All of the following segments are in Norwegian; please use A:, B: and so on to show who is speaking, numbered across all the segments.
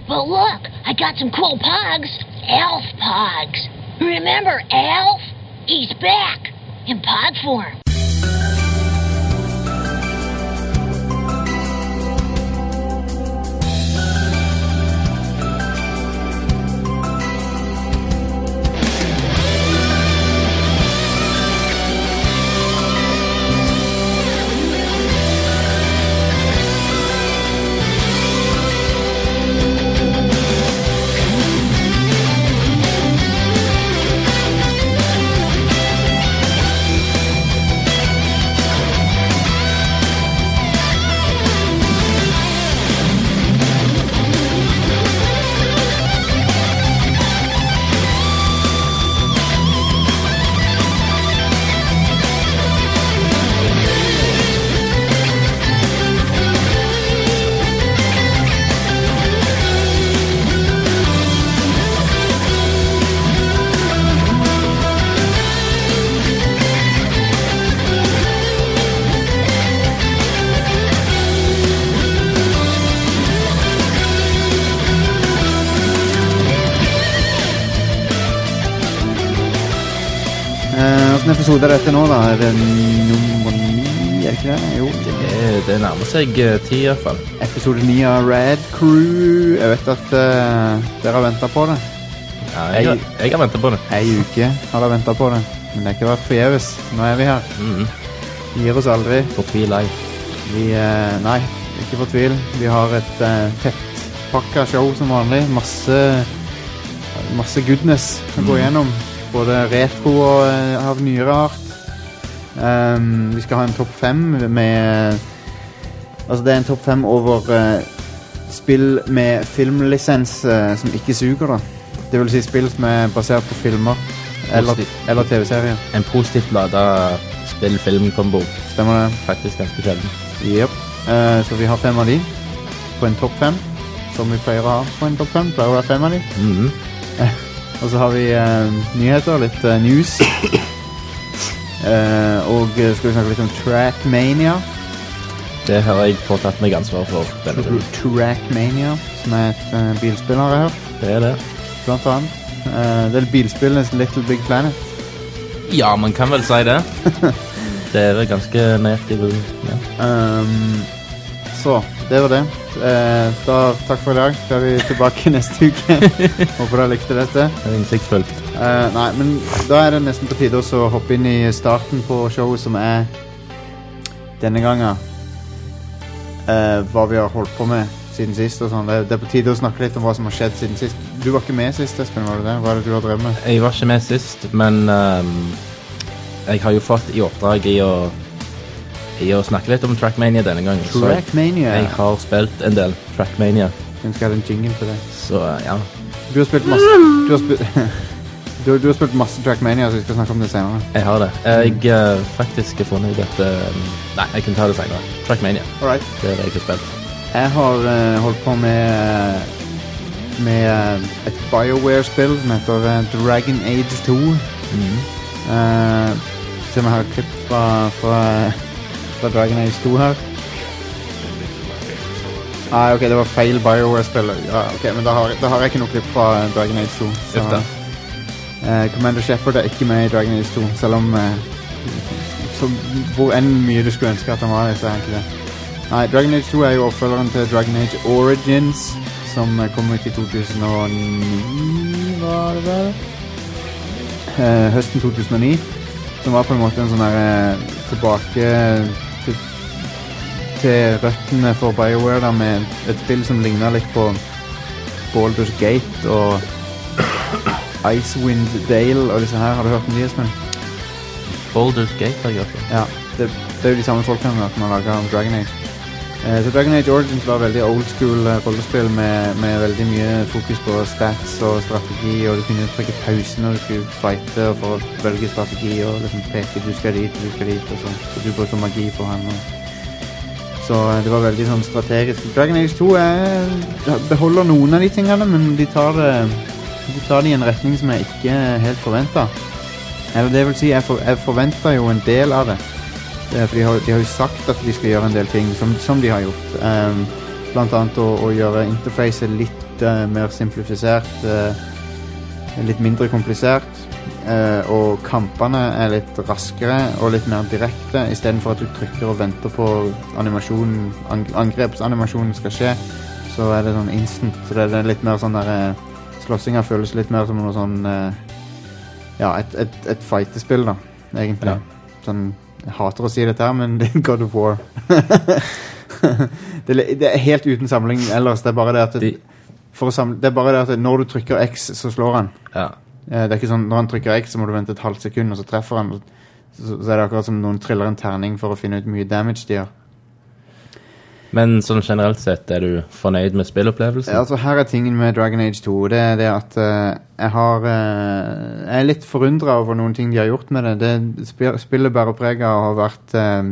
A: But look, I got some cool pogs. Alf pogs. Remember Alf? He's back in pod form.
B: Hvilken episode er dette nå da? Er det nummer 9, er det ikke det? Jo.
C: Det nærmer seg 10 I hvert fall.
B: Episode 9 av Rad Crew. Jeg vet at dere har ventet på det.
C: Ja, jeg har ventet på det.
B: En uke har dere ventet på det. Men det har ikke vært forgjeves. Nå er vi her. Vi gir oss aldri.
C: Fortvil ei.
B: Nei, ikke fortvil. Vi har et tettpakket show som vanlig. Masse goodness å gå gjennom. Både retro og av nyere art. Vi skal ha en topp 5 med... Altså det er en topp 5 over spill med filmlisens som ikke suger da. Det vil si spill som er basert på filmer eller TV-serier.
C: En positivt ladet spill-film-kombo.
B: Stemmer det?
C: Faktisk ganske sjelden.
B: Yep. Så vi har 5 av de på en topp 5, som vi pleier å ha på en topp 5. Pleier å være 5 av de. Og så har vi nyheter, litt news. Og skal vi snakke litt om Trackmania.
C: Det har jeg påtatt meg ansvar for denne tiden.
B: Trackmania, som er et bilspill her.
C: Det er det.
B: Blant annet. Det er bilspillenes Little Big Planet.
C: Ja, man kan vel si det. Det er vel ganske nøyaktig. Ja.
B: Så, det var det. Takk for I dag. Da er vi tilbake neste uke. Håper dere likte dette.
C: Det er innsiktsfullt.
B: Nei, men da er det nesten på tide å hoppe inn I starten på showet som er denne gangen. Hva vi har holdt på med siden sist og sånn. Det er på tide å snakke litt om hva som har skjedd siden sist. Du var ikke med sist, Espen, var du det? Hva er det du har drevet med?
C: Jeg var ikke med sist, men jeg har jo fått I oppdrag I å snakke litt om Trackmania denne gangen.
B: Trackmania?
C: Jeg har spilt en del Trackmania.
B: Jeg skal ha en jingle til det.
C: Så, ja.
B: Du har spilt masse... Du har spilt masse Trackmania, så vi skal snakke om det senere.
C: Jeg har det. Jeg faktisk har funnet ut at... Nei, jeg kan ta det senere. Trackmania.
B: Alright.
C: Det er det jeg har spilt.
B: Jeg har holdt på med et BioWare-spill som heter Dragon Age 2. Så vi har et klipp fra Dragon Age 2 her. Ok, det var feil BioWare-spill. Ja, ok, men da har jeg ikke noe klipp fra Dragon Age 2. Så, Commander Shepard er ikke med I Dragon Age 2, selv om hvor enn mye du skulle ønske at han var, så er han ikke det. Nei, Dragon Age 2 er jo oppfølgeren til Dragon Age Origins, som kom ut I 2009, var det vel? Høsten 2009, som var på en måte en sånn her tilbake til røttene for BioWare da, med et spill som lignet litt på Baldur's Gate og Icewind Dale og disse her. Har du hørt om de, Espen?
C: Baldur's Gate har jeg hørt om.
B: Ja, det er jo de samme folkene som har laget om Dragon Age. Så Dragon Age Origins var veldig old school rollespill med veldig mye fokus på stats og strategi, og du kunne trykke pause når du skulle fighte og for å velge strategi og liksom peke du skal dit, og sånn. Så du bruker magi på han. Så det var veldig sånn strategisk. Dragon Age 2 beholder noen av de tingene, men de tar det I en retning som jeg ikke helt forventet. Eller det vil si, jeg forventet jo en del av det. For de har jo sagt at de skal gjøre en del ting som de har gjort. Blant annet å gjøre interfacet litt litt mer simplifisert, litt mindre komplisert. Og kampene litt raskere og litt mer direkte. I stedet for at du trykker og venter på angrepsanimasjonen skal skje, så det sånn instant. Så det litt mer sånn der slåssinga føles litt mer som noe sånn et fightespill da, egentlig. Sånn, jeg hater å si dette her, men det God of War. det helt uten samling ellers. Det bare det at det bare det at når du trykker X, så slår han. Det ikke sånn, når han trykker X, så må du vente et halvt sekund, og så treffer han, så det akkurat som noen triller en terning for å finne ut mye damage de har.
C: Men sånn generelt sett, du fornøyd med spillopplevelsen?
B: Altså, her tingen med Dragon Age 2, det det at jeg litt forundret over noen ting de har gjort med det. Spillet bærer preg av har vært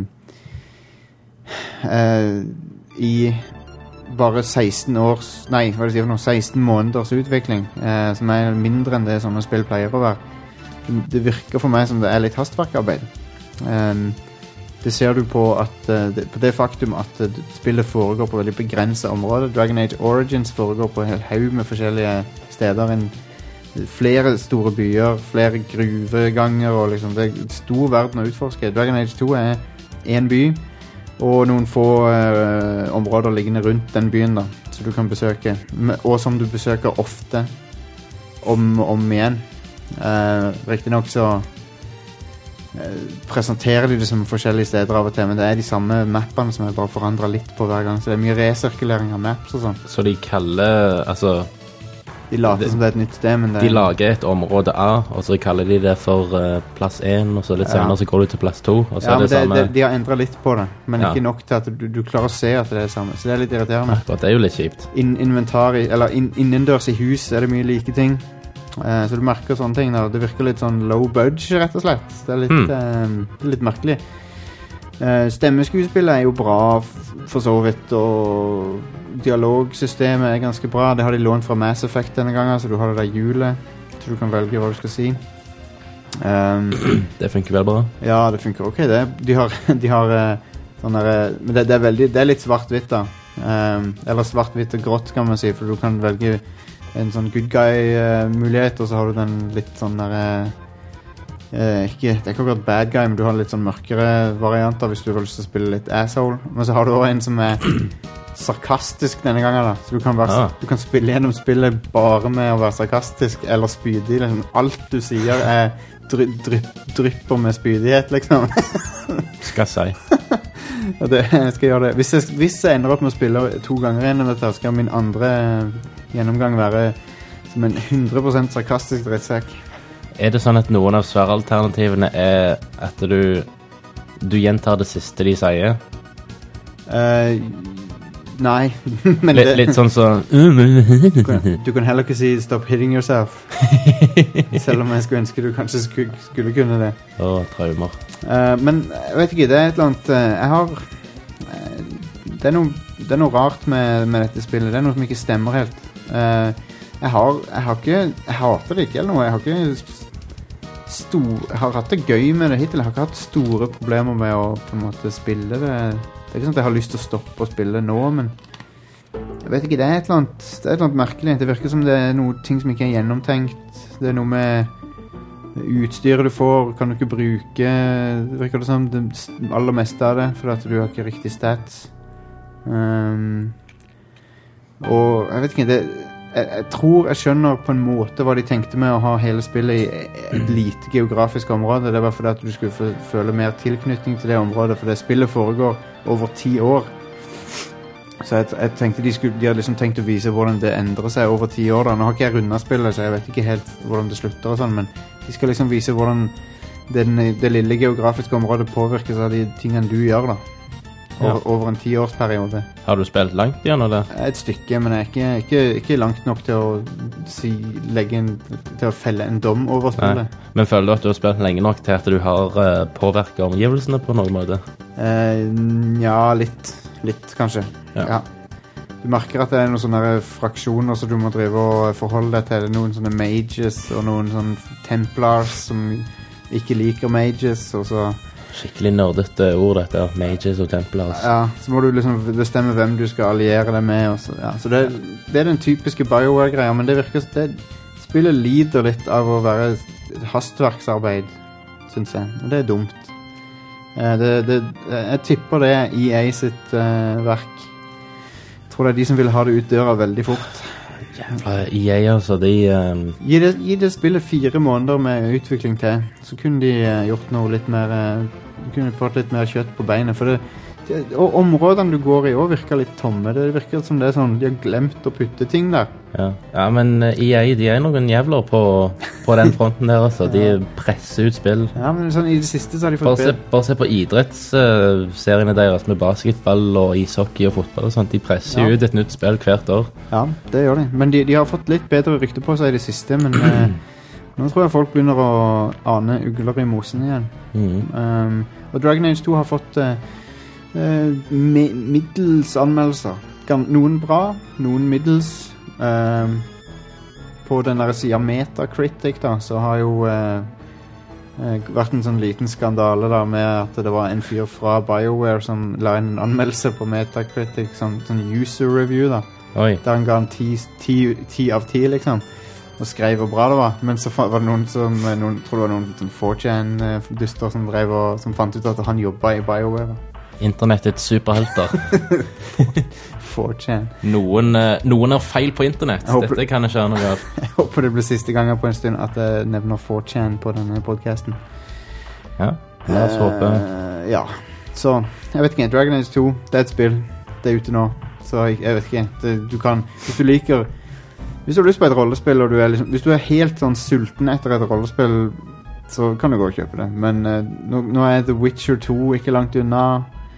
B: i bare 16 måneders utvikling, som mindre enn det sånne spill pleier å være. Det virker for meg som det litt hastverkarbeid. Det ser du på at på det faktum at spillet foregår på veldig begrenset område. Dragon Age Origins foregår på en hel haug med forskjellige steder. Flere store byer, flere gruveganger, og liksom, det stor verden å utforske. Dragon Age 2 en by, og noen få områder liggende rundt den byen da, så du kan besøke. Og som du besøker ofte om igjen. Riktig nok så presenterer de det som forskjellige steder av og til, men det de samme mappene som bare forandret litt på hver gang, så det mye resirkulering av maps og sånn.
C: Så de kaller, altså
B: de later som det et nytt sted, men
C: de lager et område A, og så kaller de det for plass 1, og så litt senere så går du til plass 2, og så det samme. De har endret litt på det, men ikke nok til at du klarer å se at det det samme, så det litt irriterende. Akkurat, det jo litt kjipt.
B: Inventar, eller innendørs i hus det mye like ting. Så du merker sånne ting da. Det virker litt sånn low budge rett og slett. Det litt merkelig. Stemmeskuespillet jo bra for så vidt, og dialogsystemet ganske bra. Det har de lånt fra Mass Effect denne gangen, så du har det der hjulet, så du kan velge hva du skal si.
C: Det funker vel bra?
B: Ja, det funker ok. De har sånn der, men det litt svart-hvitt da. Eller svart-hvitt og grått kan man si, for du kan velge en sånn good guy-mulighet, og så har du den litt sånn der det ikke akkurat bad guy, men du har litt sånn mørkere varianter hvis du har lyst til å spille litt asshole. Men så har du også en som sarkastisk denne gangen da, så du kan spille gjennom spillet bare med å være sarkastisk eller spydig, liksom. Alt du sier drypper med spydighet liksom.
C: Skal si.
B: Og jeg skal gjøre det. Hvis jeg ender opp med å spille 2 ganger gjennom dette, skal min andre gjennomgang være som en 100% sarkastisk drittsekk.
C: Det sånn at noen av svaralternativene at du gjentar det siste de sier?
B: Nei. Men
C: litt sånn
B: du kan heller ikke si stop hitting yourself. Selv om jeg skulle ønske du kanskje skulle kunne det.
C: Traumer.
B: Men jeg vet ikke, det et eller annet jeg har det noe rart med dette spillet. Det noe som ikke stemmer helt. Jeg hater det ikke eller noe. Jeg har hatt det gøy med det hittil. Jeg har ikke hatt store problemer med å på en måte spille det. Det ikke sånn at jeg har lyst til å stoppe å spille nå, men jeg vet ikke, det et eller annet merkelig. Det virker som det noe ting som ikke gjennomtenkt. Det noe med utstyret du får, kan du ikke bruke. Det virker det som det aller meste av det, for at du har ikke riktig stats. Og jeg vet ikke, jeg tror jeg skjønner på en måte hva de tenkte med å ha hele spillet i et lite geografisk område. Det var fordi at du skulle føle mer tilknytning til det området, for det spillet foregår over 10 år. Så jeg tenkte de hadde liksom tenkt å vise hvordan det endrer seg over 10 år da. Nå har ikke jeg rundet spillet, så jeg vet ikke helt hvordan det slutter og sånn, men de skal liksom vise hvordan det lille geografiske området påvirkes av de tingene du gjør da. Over en 10-årsperiode.
C: Har du spilt langt igjen, eller?
B: Et stykke, men jeg er ikke langt nok til å felle en dom over spillet.
C: Nei. Men føler du at du har spilt lenge nok til at du har påvirket omgivelsene på noen måte?
B: Ja, litt kanskje. Ja. Du merker at det noen sånne fraksjoner som du må drive og forholde deg til. Det noen sånne mages og noen sånne templars som ikke liker mages, og så
C: skikkelig nerdete ord, dette, mages og templars.
B: Ja, så må du liksom bestemme hvem du skal alliere deg med. Og så, ja. Så det er den typiske BioWare-greia, men det virker som spillet lider litt av å være et hastverksarbeid, synes jeg. Og det er dumt. Jeg tipper det er EA sitt verk. Jeg tror det er de som vil ha det ut døra veldig fort.
C: Jævla EA, altså,
B: Gi det spillet 4 måneder med utvikling til, så kunne de gjort noe litt mer, kunne fått litt mer kjøtt på beinet, for og områdene du går i også virker litt tomme. Det virker som det er sånn, de har glemt å putte ting der.
C: Ja, men EA, de er noen jævler på den fronten der, altså. De presser ut spill.
B: Ja, men sånn, i det siste så har de fått
C: bare se på idrettsseriene deres med basketball og ishockey og fotball og sånt. De presser ut et nytt spill hvert år. Ja,
B: det gjør de. Men de har fått litt bedre rykte på seg i det siste, men nå tror jeg folk begynner å ane ugler i mosen igjen. Og Dragon Age 2 har fått middels anmeldelser. Noen bra, noen middels. På den der siden Metacritic da, så har jo vært en sånn liten skandale da, med at det var en fyr fra BioWare som la en anmeldelse på Metacritic, sånn user review da.
C: Oi.
B: Der han ga en 10 av 10 liksom, og skrev hvor bra det var. Men så var det noen som, tror det var noen sånn 4chan-dyster som fant ut at han jobbet i BioWare da.
C: Internettets superhelter.
B: 4chan.
C: Noen har feil på internett. Dette kan jeg ikke noe av.
B: Jeg håper det blir siste gangen på en stund at jeg nevner 4chan på denne podcasten.
C: Ja, la oss håpe.
B: Ja, så jeg vet ikke, Dragon Age 2, det er et spill. Det er ute nå, så jeg vet ikke. Du kan, hvis du har lyst på et rollespill, og hvis du er helt sånn sulten etter et rollespill, så kan du gå og kjøpe det. Men nå er The Witcher 2 ikke langt unna.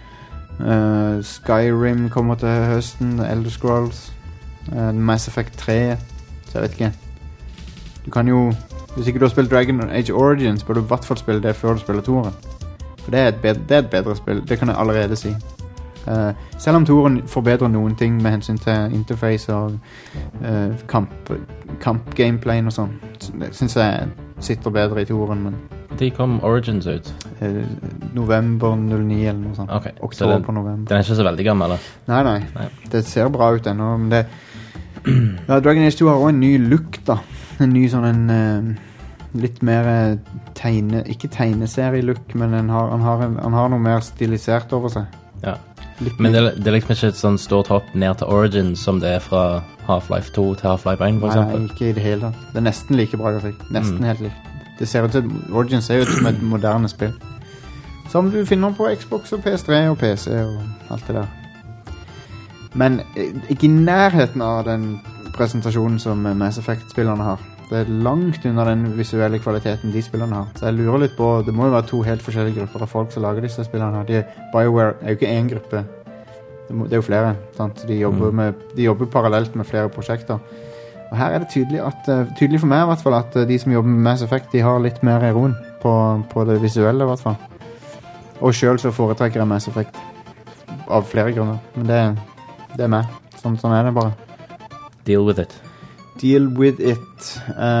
B: Skyrim kommer til høsten, Elder Scrolls, Mass Effect 3, så jeg vet ikke. Du kan jo, hvis ikke du har spilt Dragon Age Origins, bør du i hvert fall spille det før du spiller toeren. For det er et bedre spill, det kan jeg allerede si. Selv om toeren forbedrer noen ting med hensyn til interface og kamp-gameplay og sånn, det synes jeg sitter bedre i toeren, men
C: de kom Origins ut?
B: November 09 eller noe sånt.
C: Okay.
B: Oktober, november.
C: Den er ikke så veldig gammel, da?
B: Nei. Det ser bra ut ennå, men det Dragon Age 2 har også en ny look da. En ny sånn litt mer ikke tegneserie-look, men han har noe mer stilisert over seg.
C: Ja. Men det er liksom ikke et sånn stort hopp ned til Origins som det er fra Half-Life 2 til Half-Life 1 for eksempel?
B: Nei, ikke i det hele tatt. Det er nesten like bra grafikk. Nesten helt likt. Det ser ut til Origins ser ut som et moderne spill. Som du finner på Xbox og PS3 og PC og alt det der. Men ikke i nærheten av den presentasjonen som Mass Effect-spillerne har. Det er langt under den visuelle kvaliteten de spillerne har. Så jeg lurer litt på, det må jo være 2 helt forskjellige grupper av folk som lager disse spillerne her. BioWare er jo ikke en gruppe. Det er jo flere, sant? De jobber parallelt med flere prosjekter. Og her er det tydelig for meg i hvert fall at de som jobber med Mass Effect, de har litt mer roen på det visuelle i hvert fall. Og selv så foretrekker jeg Mass Effect av flere grunner. Men det er meg. Sånn er det bare.
C: Deal with it.
B: Deal with it.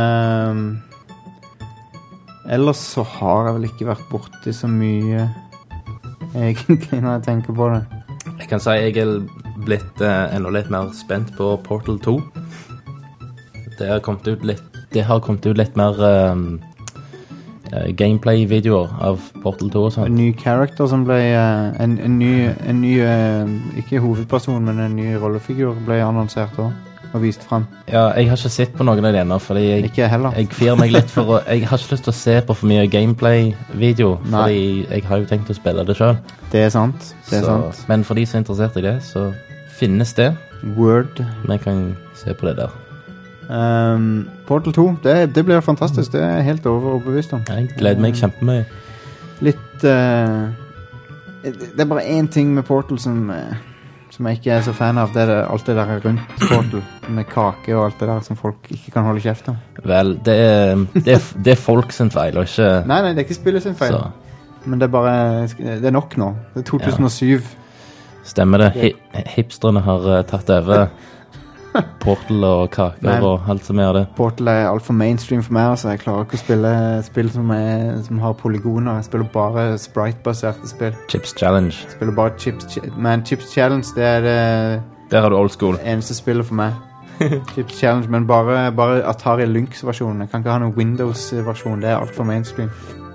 B: Ellers så har jeg vel ikke vært borti så mye egentlig når jeg tenker på det.
C: Jeg kan si jeg er blitt enda litt mer spent på Portal 2. Det har kommet ut litt mer gameplay-videoer av Portal 2 og sånt.
B: En ny character som ble en ny ikke hovedperson, men en ny rollefigur ble annonsert også og vist frem.
C: Ja, jeg har ikke sett på noen av det ennå, fordi jeg kvier meg litt for jeg har ikke lyst til å se på for mye gameplay-video, fordi jeg har jo tenkt å spille det selv.
B: Det er sant. Sant.
C: Men for de som er interessert i det, så finnes det.
B: Word.
C: Men jeg kan se på det der.
B: Portal 2, det blir fantastisk. Det er jeg helt overbevist om.
C: Jeg gleder meg kjempemye.
B: Litt det er bare en ting med Portal som jeg ikke er så fan av. Det er alt det der rundt Portal med kake og alt det der som folk ikke kan holde kjeft om.
C: Vel, det er folk sin feil og ikke...
B: Nei, det er ikke spillet sin feil. Men det er bare det er nok nå. Det er 2007.
C: Stemmer det. Hipsterne har tatt over Portal og kaker og alt som det.
B: Portal alt for mainstream for meg, altså. Jeg klarer ikke å spille spill som har polygoner. Jeg spiller bare sprite-baserte spill.
C: Chips Challenge.
B: Jeg spiller bare Chips Challenge, det det...
C: Der har du old school.
B: Eneste spillet for meg. Chips Challenge, men bare Atari Lynx-versjonen. Jeg kan ikke ha noen Windows-versjon, det alt for mainstream.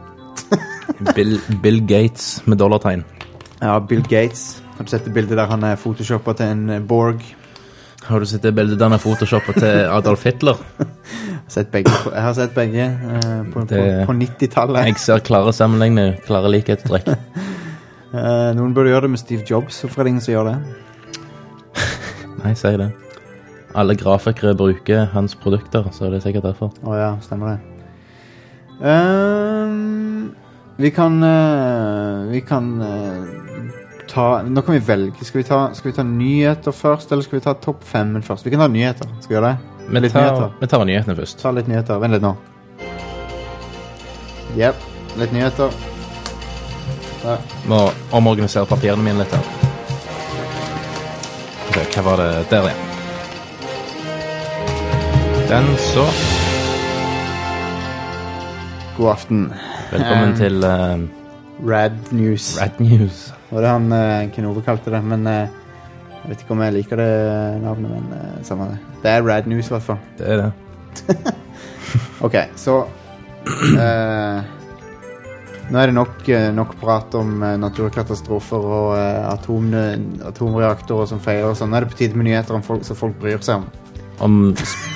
C: Bill Gates med dollartegn.
B: Ja, Bill Gates. Har du sett det bildet der han photoshoppet til en Borg?
C: Har du sett det bildet der han photoshoppet til Adolf Hitler?
B: Jeg har sett begge på 90-tallet.
C: Jeg ser klare sammenligninger, klare likhetstrekk.
B: Noen burde gjøre det med Steve Jobs, hvorfor er det ingen som gjør det?
C: Nei, sier det. Alle grafikere bruker hans produkter, så det sikkert derfor.
B: Ja, stemmer det. Vi kan ta... Nå kan vi velge. Skal vi ta nyheter først, eller skal vi ta topp 5 først? Vi kan ta nyheter. Skal vi gjøre det?
C: Vi tar nyhetene først.
B: Ta litt nyheter. Vent litt nå. Jep, litt nyheter. Der.
C: Må omorganisere papirene mine litt her. Okay, hva var det? Der, ja. Den så.
B: God aften.
C: Velkommen til
B: Rad News.
C: Rad News.
B: Og det han Kinove kalte det, men jeg vet ikke om jeg liker det navnet, men samme det. Det Rad News i hvert fall.
C: Det det.
B: Ok, så nå det nok prat om naturkatastrofer og atomreaktorer som feiler og sånn. Nå det på tide med nyheter om folk, så folk bryr seg om.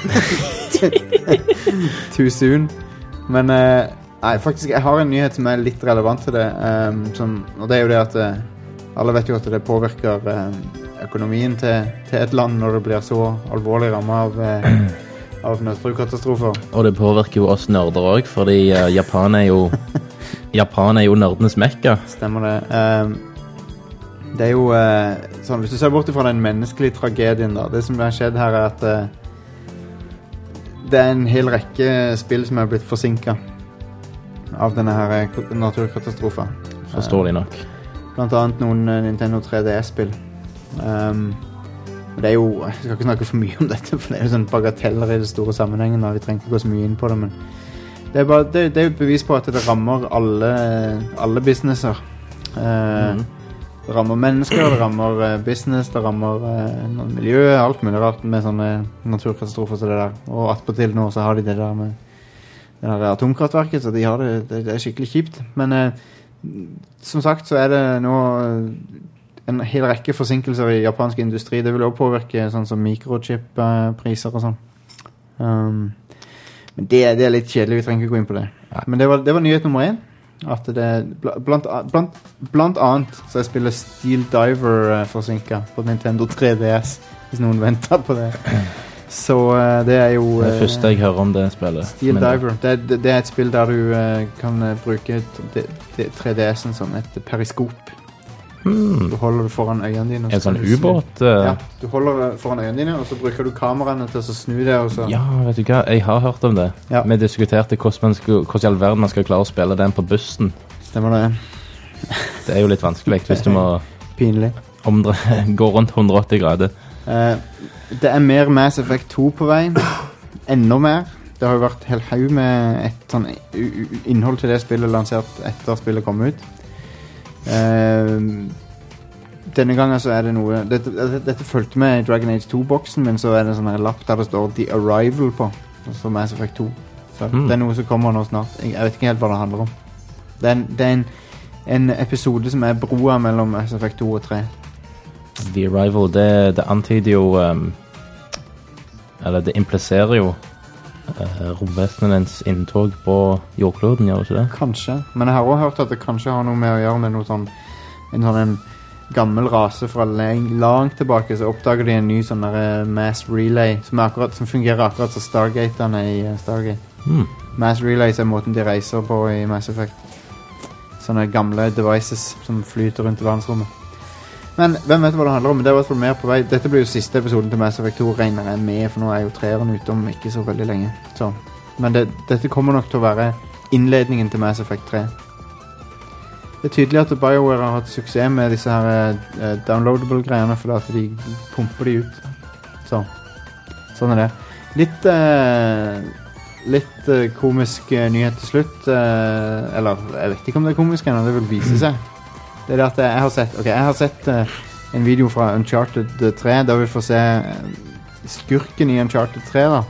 B: Too soon. Men nei, faktisk, jeg har en nyhet som litt relevant til det, og det jo det at alle vet jo at det påvirker økonomien til et land når det blir så alvorlig rammet av naturkatastrofer.
C: Og det påvirker jo oss nerder også, fordi Japan jo nerdenes mekka.
B: Stemmer det. Det jo sånn, hvis du ser bort fra den menneskelige tragedien da, det som har skjedd her at det en hel rekke spill som blitt forsinket av denne her naturkatastrofen.
C: Forståelig nok.
B: Blant annet noen Nintendo 3DS-spill. Det jo, jeg skal ikke snakke for mye om dette, for det jo sånn bagateller i det store sammenhengen, og vi trenger ikke gå så mye inn på det, men det jo et bevis på at det rammer alle businesser. Det rammer mennesker, det rammer business, det rammer miljø, alt mulig rart med sånne naturkatastrofer som det der. Og attpåtil nå så har de det der med det der atomkraftverket, så de har det skikkelig kjipt. Men som sagt så det nå en hel rekke forsinkelser i japansk industri. Det vil også påvirke sånn som mikrochip-priser og sånn. Men det litt kjedelig, vi trenger ikke gå inn på det. Men det var nyhet nummer 1. At det blant annet så spiller Steel Diver forsinket på Nintendo 3DS, hvis noen venter på det. Så det jo
C: det første jeg hører om det spillet.
B: Steel Diver, det et spill der du kan bruke 3DS-en som et periskop. Du holder det foran øynene dine.
C: En sånn ubåt?
B: Ja, du holder det foran øynene dine, og så bruker du kameraene til å snu det. Og så.
C: Ja, vet du hva? Jeg har hørt om det. Ja. Vi diskuterte hvordan i all verden man skal klare å spille den på bussen.
B: Stemmer det.
C: Det jo litt vanskelig hvis du må
B: Pinlig.
C: Gå rundt 180 grader.
B: Det mer Mass Effect 2 på vei. Enda mer. Det har jo vært helt haug med et sånn innhold til det spillet lansert etter spillet kom ut. Denne gangen så det noe dette følte med i Dragon Age 2-boksen min, så det en sånn her lapp der det står The Arrival på, altså Mass Effect 2. Så det noe som kommer nå snart. Jeg vet ikke helt hva det handler om. Det en episode som broa mellom Mass Effect 2 og 3.
C: The Arrival, det antyder jo eller det impliserer jo romvesenens inntog på jordkloden, gjør det ikke det?
B: Kanskje, men jeg har også hørt at det kanskje har noe med å gjøre med noe sånn en gammel rase fra langt tilbake, så oppdager de en ny sånn der Mass Relay som fungerer akkurat som Stargaterne i Stargate. Mass Relay er måten de reiser på i Mass Effect. Sånne gamle devices som flyter rundt i verdensrommet. Men hvem vet hva det handler om? Det var i hvert fall mer på vei. Dette blir jo siste episoden til Mass Effect 2, regner jeg med, for nå jo 3-eren ute om ikke så veldig lenge. Så. Men dette kommer nok til å være innledningen til Mass Effect 3. Det tydelig at BioWare har hatt suksess med disse her downloadable greiene, for at de pumper de ut. Så. Sånn det. Litt komisk nyhet til slutt. Eller, jeg vet ikke om det er komisk ennå, det vil vise seg. Det er det at jeg har sett en video fra Uncharted 3, der vi får se skurken i Uncharted 3 da.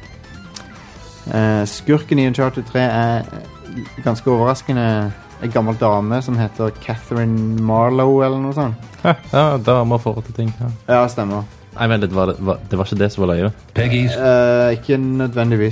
B: Skurken i Uncharted 3 er ganske overraskende en gammel dame som heter Catherine Marlowe eller noe sånt.
C: Ja, damer får til ting.
B: Ja, stemmer.
C: Nei, vent, det var ikke det som var løye.
B: Peggy's. Ikke nødvendigvis.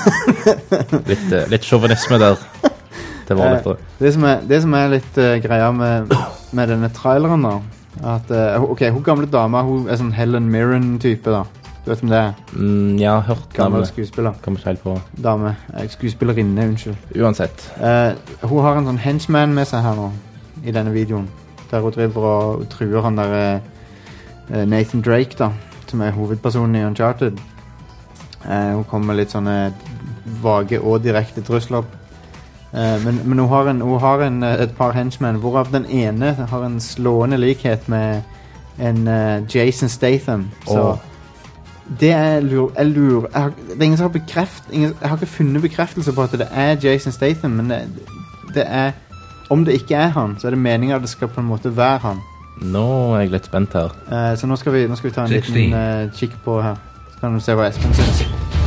C: Litt chauvinisme der. Det var litt
B: det som er litt greia med denne traileren da, at hun gamle dama, hun er sånn Helen Mirren-type da. Du vet om det er?
C: Jeg har hørt
B: gammel skuespiller.
C: Kommer ikke helt på.
B: Dame. Skuespillerinne, unnskyld.
C: Uansett.
B: Hun har en sånn henchman med seg her nå, i denne videoen. Der hun driver og truer han der Nathan Drake da, som er hovedpersonen i Uncharted. Hun kommer med litt sånne vage og direkte trusler. Men hun har et par henchmen, hvorav den ene har en slående likhet med en Jason Statham. Så det er det er ingen som har jeg har ikke funnet bekreftelse på at det er Jason Statham, men det er, om det ikke er han, så er det meningen at det skal på en måte være han.
C: Nå er jeg litt spent her.
B: Så nå skal vi ta en liten kikk på her. Så kan du se hva Espen synes.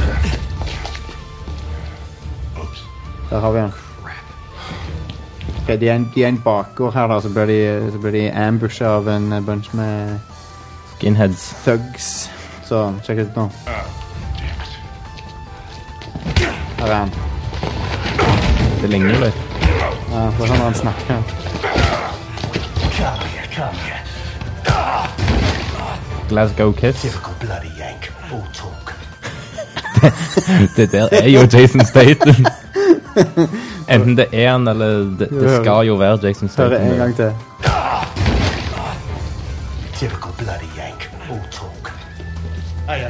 B: Der har vi han. Okay, de er en bakgård her da, så blir de ambushet av en bunch med
C: skinheads.
B: Thugs. Så, sjekk ut nå. Her er han.
C: Det ligner litt.
B: Ja, det er sånn han snakker.
D: Come here.
C: Glasgow Kiss.
D: Typical bloody yank. All talk.
C: Det der er jo Jason Statham. Enten det er han, eller det skal jo være Jason Statham.
B: Hør en gang til.
D: Typical bloody yank. All talk. Hey.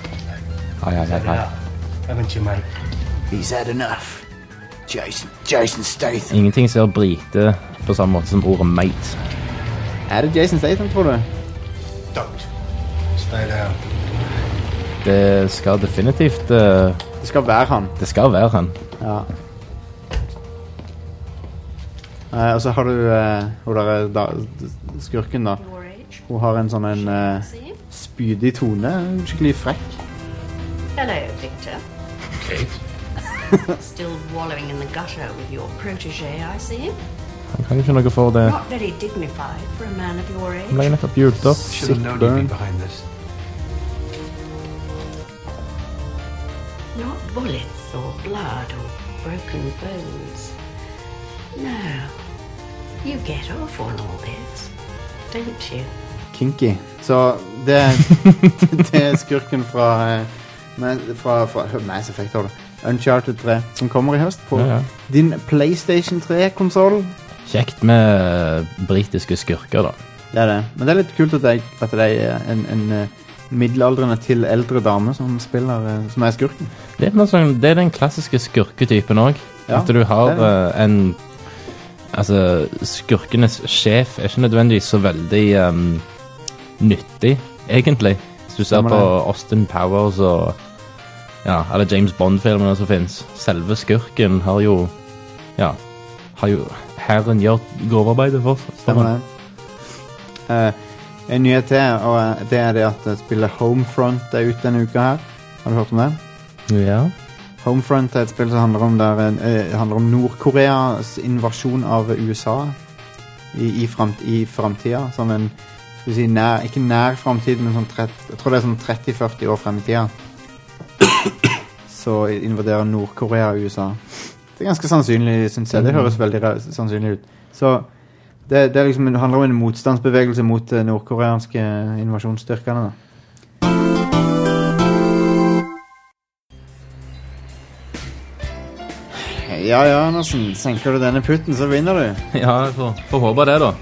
D: Haven't you, mate?
B: He's had enough. Jason Statham.
C: Ingenting ser brite på samme måte som ordet mate.
B: Er det Jason Statham, tror du?
D: Don't. Stay down.
C: Det skal definitivt...
B: det skal være han.
C: Det skal være han.
B: Ja. Og så har du hun der skurken da. Hun har en sånn spydig tone, skikkelig frekk.
E: Hello, Victor.
D: Kate?
E: Still wallowing in the gutter with your protégé, I see.
C: Han kan ikke noe for det.
E: Not very dignified for a man of your age.
C: Han ble nettopp hjult opp.
D: Should have known you'd be behind this.
E: Not bullets or blood or broken bones. No. You get off on all this, don't you?
B: Kinky. Så det er skurken fra Mass Effect, har du. Uncharted 3, som kommer i høst på din PlayStation 3-konsol.
C: Kjekt med britiske skurker, da.
B: Det er det. Men det er litt kult at det er en middelaldrende til eldre dame som spiller, som er skurken.
C: Det er den klassiske skurketypen også.
B: Ja,
C: at du har en... Altså, skurkenes sjef er ikke nødvendigvis så veldig nyttig, egentlig. Hvis du ser på Austin Powers og... Ja, eller James Bond-filmene som finnes. Selve skurken har jo... Ja, herren gjør grovarbeidet for.
B: Stemmer det. En nyhet til, og det er det at spillet Homefront er ute denne uka her. Har du hørt om det?
C: Ja.
B: Homefront er et spill som handler om Nord-Koreas invasjon av USA i fremtiden. Sånn en, skal vi si, ikke nær fremtid, men sånn jeg tror det er sånn 30-40 år frem i tida. Så invaderer Nord-Korea USA. Det er ganske sannsynlig, synes jeg. Det høres veldig sannsynlig ut. Så det liksom, det handler om en motstandsbevegelse mot nordkoreanske invasjonsstyrkene da. Ja, Andersen. Senker du denne putten, så vinner du.
C: Ja, jeg får håpe det da.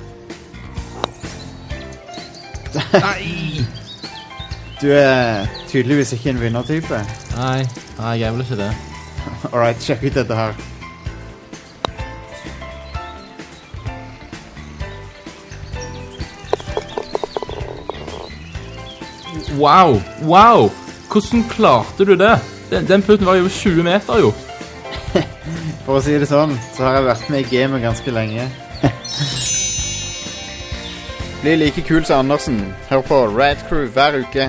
B: Nei! Du er tydeligvis ikke en vinnertype.
C: Nei, jeg er vel ikke det.
B: Alright, sjekk ut dette her.
C: Wow! Hvordan klarte du det? Den putten var jo 20 meter, jo.
B: For å si det sånn, så har jeg vært med i gamet ganske lenge. Bli like kul som Andersen. Hør på Rad Crew hver uke.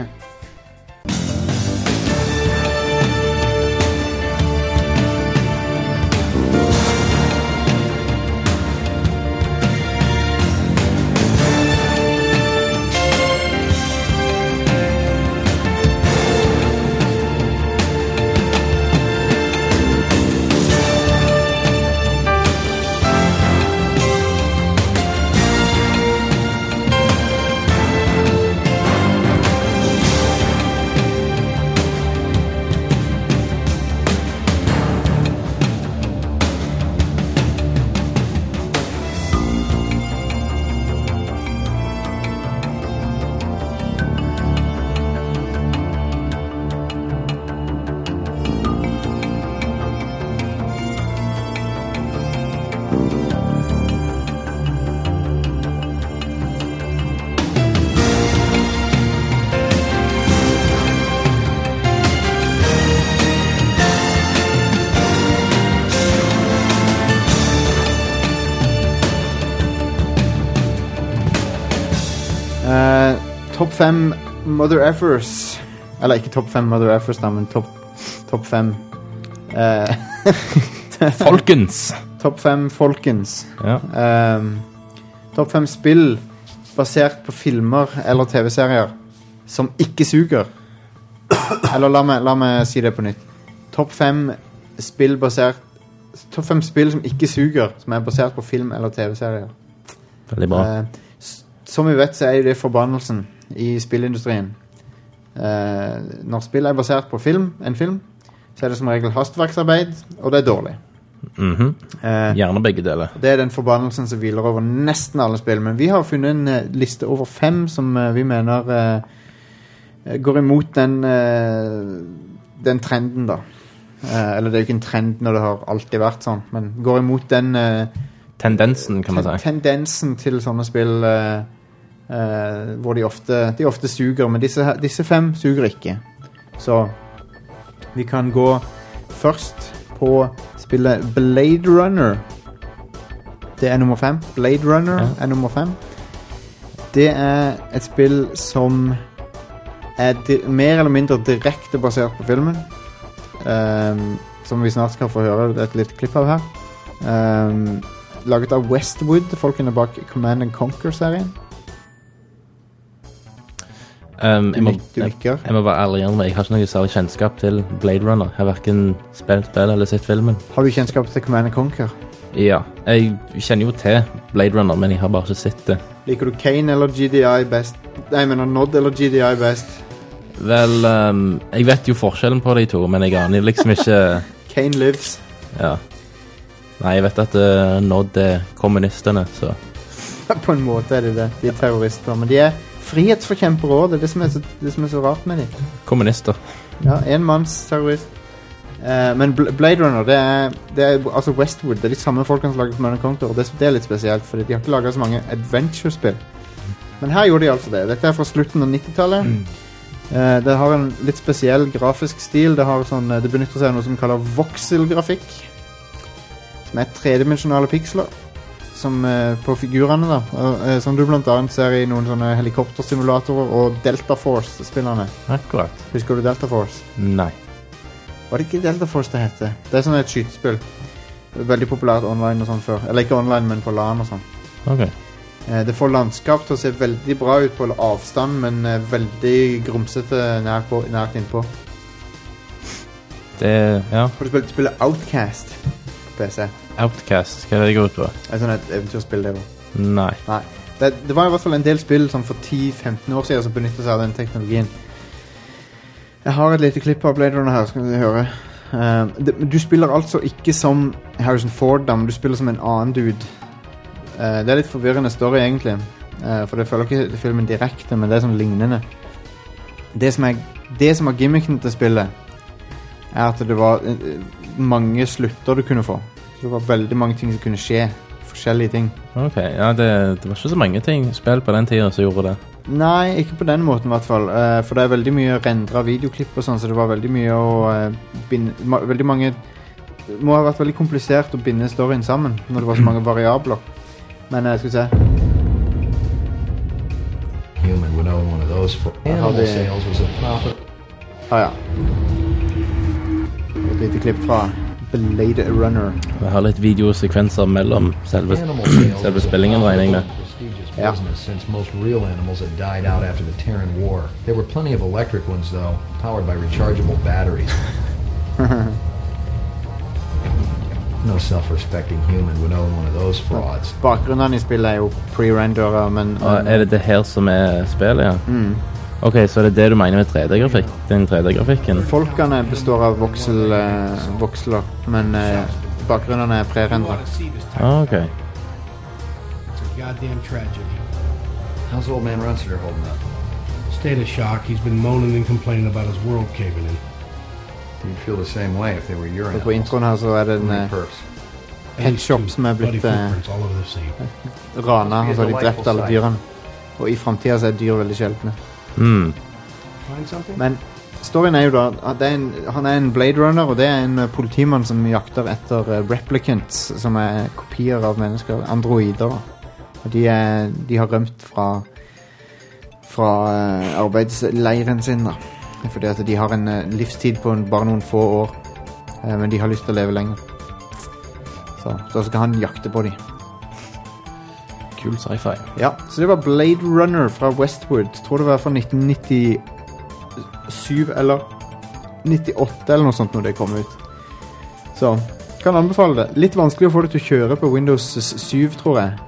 B: Topp 5 Mother Effers. Eller ikke topp 5 Mother Effers da, men topp 5
C: Folkens.
B: Topp 5 folkens.
C: Ja.
B: Topp 5 spill basert på filmer eller TV-serier som ikke suger. Eller la meg si det på nytt. Topp 5 spill som ikke suger, som er basert på film eller TV-serier.
C: Veldig bra.
B: Som vi vet, så er jo det forbannelsen i spillindustrien. Når spill er basert på en film, så er det som regel hastverksarbeid, og det er dårlig.
C: Gjerne begge deler.
B: Det er den forbannelsen som hviler over nesten alle spill, men vi har funnet en liste over 5 som vi mener går imot den trenden da. Eller det er jo ikke en trend når det har alltid vært sånn, men går imot den
C: tendensen, kan man si.
B: Tendensen til sånne spill hvor de ofte suger, men disse 5 suger ikke. Så vi kan gå først på spillet Blade Runner. Det er nummer 5. Blade Runner er nummer 5. Det er et spill som er mer eller mindre direkte basert på filmen. Som vi snart skal få høre et lite klipp av her. Laget av Westwood, folkene bak Command & Conquer-serien.
C: Jeg må være ærlig om jeg har ikke noe særlig kjennskap til Blade Runner. Jeg har hverken spilt eller sett filmen.
B: Har du kjennskap til Command & Conquer?
C: Ja, jeg kjenner jo til Blade Runner, men jeg har bare ikke sett det.
B: Liker du Kane eller GDI best? Nei, jeg mener Nod eller GDI best?
C: Vel, jeg vet jo forskjellen på de to, men jeg aner liksom ikke...
B: Kane lives.
C: Ja. Nei, jeg vet at Nod er kommunistene, så...
B: På en måte er det det. De er terrorister, men de er frihetsforkjempere også. Det er det som er så rart med dem.
C: Kommunister.
B: Ja, en manns terrorist. Men Blade Runner, det er altså Westwood, det er de samme folkene som lager Command & Conquer, og det er litt spesielt, fordi de har ikke laget så mange adventure-spill. Men her gjorde de altså det. Dette er fra slutten av 90-tallet. Det har en litt spesiell grafisk stil. Det benytter seg av noe som kalles voxel-grafikk, som er tredimensjonale piksler på figurene da, som du blant annet ser i noen sånne helikoptersimulatorer og Delta Force-spillerne.
C: Akkurat.
B: Husker du Delta Force?
C: Nei.
B: Var det ikke Delta Force det heter? Det er sånn et skytespill. Veldig populært online og sånn før. Eller ikke online, men på LAN og sånn.
C: Ok.
B: Det får landskap til å se veldig bra ut på avstand, men veldig grumsete nært innpå.
C: Det, ja.
B: Har du spillet Outcast på PC?
C: Outcast, hva er det går ut på?
B: Det er sånn et eventyrspill det var.
C: Nei.
B: Det var i hvert fall en del spill sånn for 10-15 år siden som benyttet seg av den teknologien. Jeg har et lite klipp av Blade Runner her, skal vi høre. Du spiller altså ikke som Harrison Ford da, men du spiller som en annen dude. Det er litt forvirrende story egentlig, for det føler ikke filmen direkte, men det er sånn lignende. Det som er gimmicken til spillet, er at det var mange slutter du kunne få. Så det var veldig mange ting som kunne skje, forskjellige ting.
C: Ok, ja, det var ikke så mange ting spill på den tiden som gjorde det.
B: Nei, ikke på den måten I hvert fall. For det veldig mye rendret videoklipp og sånn, så det var veldig mye å veldig mange... Det må ha vært veldig komplisert å binde storyen sammen når det var så mange variabler. Men jeg skal se.
F: Human would own one of those for animal sales was a profit.
B: Ja. Et lite klipp fra Blade Runner.
C: Vi har litt videosekvenser mellom selve spillingen, regner jeg med.
B: Ja.
F: Since most real animals had died out after the Terran War. There were plenty of electric ones though, powered by rechargeable batteries. No self-respecting human would own one of those frauds.
B: Bakgrunnen I spillet jo pre-renderer, men...
C: det her som spillet, ja? Ok, så det du mener med 3D-grafikk? Den 3D-grafikken?
B: Folkene består av voksler, men bakgrunnen pre-renderet.
C: Ok.
G: Goddamn tragedy.
F: How's old man Runsiter holding up?
G: State of shock. He's been moaning and complaining about his world caving in.
F: You'd feel the same way if they were your animals.
B: På introen her så det en pet shop som blitt rana, og så har de drept alle dyrene. Og I fremtiden så dyr veldig sjeldne. Men storyen jo da, han en Blade Runner, og det en politimann som jakter etter replicants, som kopier av mennesker, androider. Og de har rømt fra arbeidsleiren sin da. Fordi at de har en livstid på bare noen få år. Men de har lyst til å leve lenger. Så skal han jakte på dem.
C: Kul sci-fi.
B: Ja, så det var Blade Runner fra Westwood. Jeg tror det var fra 1997 eller 98 eller noe sånt når det kom ut. Så, kan anbefale det. Litt vanskelig å få det til å kjøre på Windows 7, tror jeg.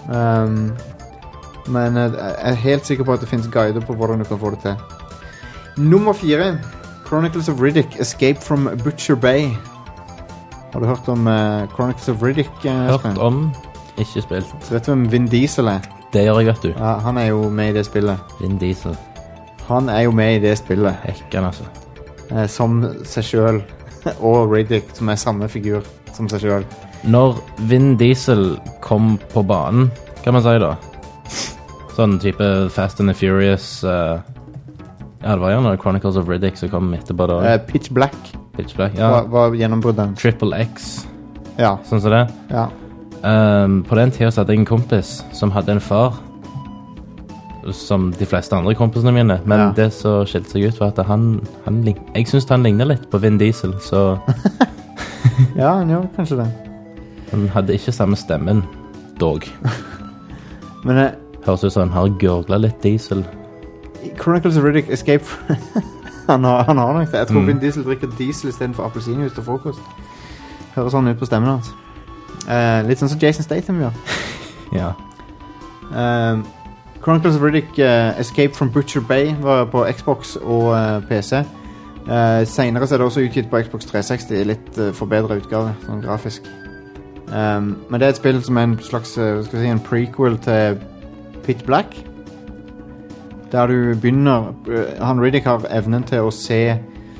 B: Men jeg helt sikker på at det finnes guider på hvordan du kan få det til. Nummer 4, Chronicles of Riddick, Escape from Butcher Bay. Har du hørt om Chronicles of Riddick?
C: Hørt om, ikke spilt.
B: Så vet du hvem Vin Diesel
C: Det gjør jeg, vet du.
B: Ja, han jo med I det spillet.
C: Vin Diesel.
B: Han jo med I det spillet.
C: Hekken, altså.
B: Som seg selv. Og Riddick, som samme figur som seg selv.
C: Når Vin Diesel kom på banen, kan man si da? Sånn type Fast and the Furious... Ja, det var jo noe Chronicles of Riddick som kom etterpå da.
B: Pitch Black.
C: Pitch Black, ja.
B: Var gjennombruddet.
C: Triple X.
B: Ja.
C: Sånn som det.
B: Ja.
C: På den tiden så hadde jeg en kompis som hadde en far, som de fleste andre kompisene mine, men det som skilte seg ut var at jeg synes han ligner litt på Vin Diesel, så...
B: Ja, han gjør kanskje det.
C: Han hadde ikke samme stemmen, dog.
B: Men
C: høres ut som han har gurglet litt diesel.
B: Chronicles of Riddick Escape han har nok det. Jeg tror Vin Diesel drikker diesel I stedet for appelsinjuice til frokost. Hører sånn ut på stemmen hans. Litt sånn som Jason Statham gjør.
C: Ja.
B: Chronicles of Riddick Escape from Butcher Bay var på Xbox og PC. Senere så det også utgitt på Xbox 360 litt forbedret utgave, sånn grafisk. Men det et spill som en slags en prequel til Pitch Black. Der du begynner han Riddick har evnen til å se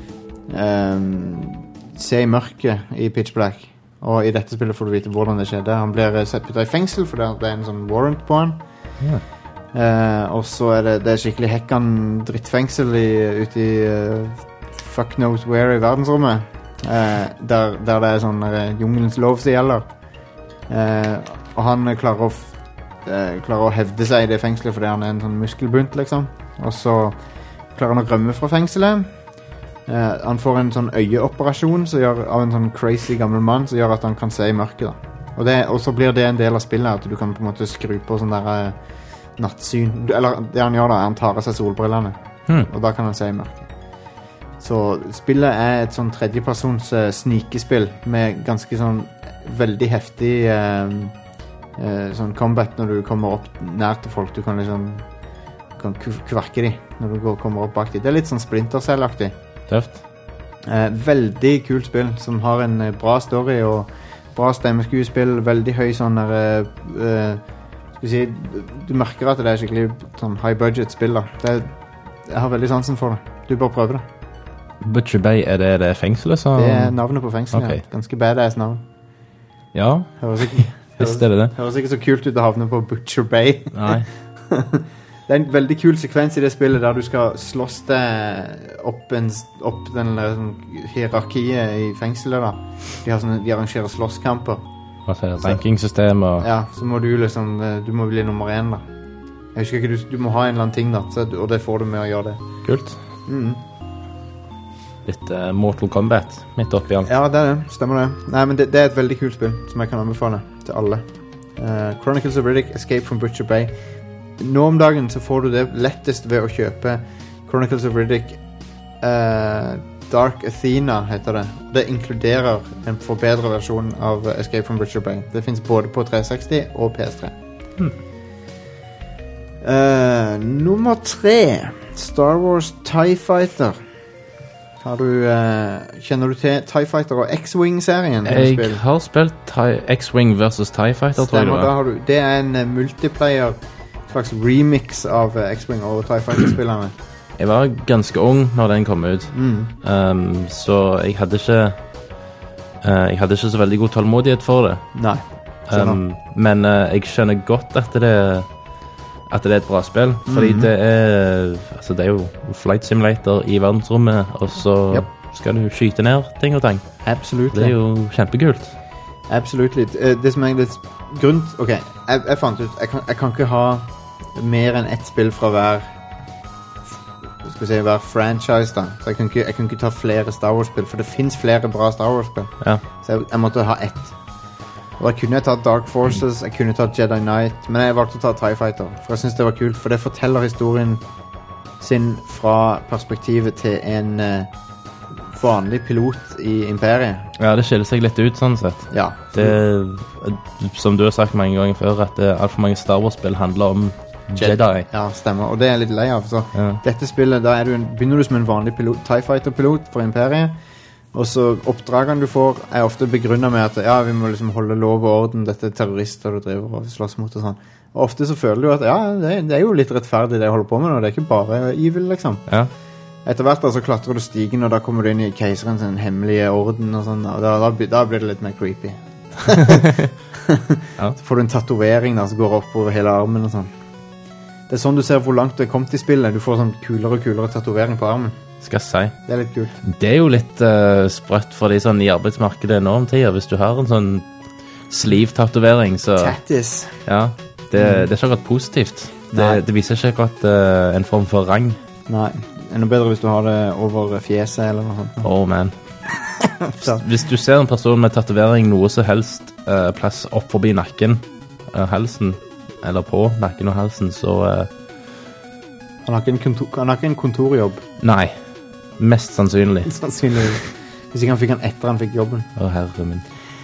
B: I mørket I Pitch Black, og I dette spillet får du vite hvordan det skjedde. Han blir sett på I fengsel for det en sånn warrant på han. Og så det skikkelig hekkan drittfengsel ute I fuck knows where I verdensrommet, der det sånn jungelens lov som gjelder, og han klarer å hevde seg I det fengselet fordi han en sånn muskelbunt liksom, og så klarer han å rømme fra fengselet. Han får en sånn øyeoperasjon av en sånn crazy gammel mann som gjør at han kan se I mørket da. Og så blir det en del av spillet at du kan på en måte skru på sånn der nattsyn, eller det han gjør da, han tar av seg solbrillene, og da kan han se I mørket. Så spillet et sånn tredjepersons snikespill med ganske sånn veldig heftig sånn combat når du kommer opp nær til folk. Du kan liksom kverke de når du kommer opp bak de. Det litt sånn Splinter Cell-aktig.
C: Tøft.
B: Veldig kult spill som har en bra story og bra stemmeskuespill, veldig høy sånn der skal vi si, du merker at det skikkelig sånn high budget spill da. Jeg har veldig sansen for det. Du bør prøve det.
C: Butcher Bay, det fengselet? Så...
B: Det navnet på fengselet, ja. Ganske badass navn.
C: Ja,
B: høres
C: visst det.
B: Høres ikke så kult ut å havne på Butcher Bay.
C: Nei.
B: Det en veldig kul sekvens I det spillet der du skal slåss deg opp den hierarkiet I fengselet da. De arrangerer slåsskamper.
C: Altså rankingsystem og...
B: Ja, så må du liksom, du må bli nummer 1 da. Jeg husker ikke, du må ha en eller annen ting da, og det får du med å gjøre det.
C: Kult. Litt Mortal Kombat midt oppi alt.
B: Ja, det stemmer det. Nei, men det et veldig kult spill som jeg kan anbefale til alle. Chronicles of Riddick, Escape from Butcher Bay. Nå om dagen så får du det lettest ved å kjøpe Chronicles of Riddick Dark Athena heter det. Det inkluderer en forbedret versjon av Escape from Butcher Bay. Det finnes både på 360 og PS3. Nummer 3 Star Wars TIE Fighter. Kjenner du til TIE Fighter og X-Wing-serien?
C: Jeg har spilt X-Wing versus TIE Fighter.
B: Stemmer, tror jeg det en multiplayer slags remix av X-Wing og TIE Fighter-spillerne.
C: Jeg var ganske ung når den kom ut, så jeg hadde ikke så veldig god tålmodighet for det.
B: Nei.
C: Men jeg skjønner godt at det et bra spill, fordi det er jo flight simulator I verdensrommet, og så skal du skyte ned ting og ting.
B: Absolutt.
C: Det jo kjempekult.
B: Absolutt. Det som litt grunn... Ok, jeg fant ut, jeg kan ikke ha mer enn ett spill fra hver franchise da. Så jeg kan ikke ta flere Star Wars-spill, for det finnes flere bra Star Wars-spill.
C: Ja.
B: Så jeg måtte ha ett. Og da kunne jeg tatt Dark Forces, jeg kunne tatt Jedi Knight, men jeg valgte å ta TIE Fighter, for jeg synes det var kult, for det forteller historien sin fra perspektivet til en vanlig pilot I Imperiet.
C: Ja, det skiller seg litt ut sånn sett.
B: Ja.
C: Det, som du har sagt mange ganger før, at alt for mange Star Wars-spill handler om Jedi.
B: Ja, stemmer, og det jeg litt lei av. Så dette spillet, da begynner du som en vanlig pilot, TIE Fighter-pilot for Imperiet, og så oppdragene du får ofte begrunnet med at vi må liksom holde lov og orden, dette terrorister du driver og slåss mot og sånn. Og ofte så føler du at det jo litt rettferdig det jeg holder på med nå, det ikke bare evil liksom.
C: Ja.
B: Etter hvert da så klatrer du stigen, og da kommer du inn I keiserens hemmelige orden og sånn, og da blir det litt mer creepy. Så får du en tatovering da, som går opp over hele armen og sånn. Det sånn du ser hvor langt du kommet I spillet, du får sånn kulere og kulere tatovering på armen.
C: Skal si.
B: Det litt kult.
C: Det jo litt sprøtt for de sånn I arbeidsmarkedet nå om tida, hvis du har en sånn sleeve-tatovering, så...
B: Tattis.
C: Ja, det ikke akkurat positivt. Det viser ikke akkurat en form for rang.
B: Nei, enda bedre hvis du har det over fjeset eller noe sånt.
C: Oh man. Hvis du ser en person med tatovering noe så helst plass opp forbi nakken, halsen, eller på nakken og halsen, så...
B: Han har ikke en kontorjobb.
C: Nei, mest sannsynlig.
B: Sannsynlig. Hvis ikke han fikk han etter han fikk jobben.
C: Å, herre min.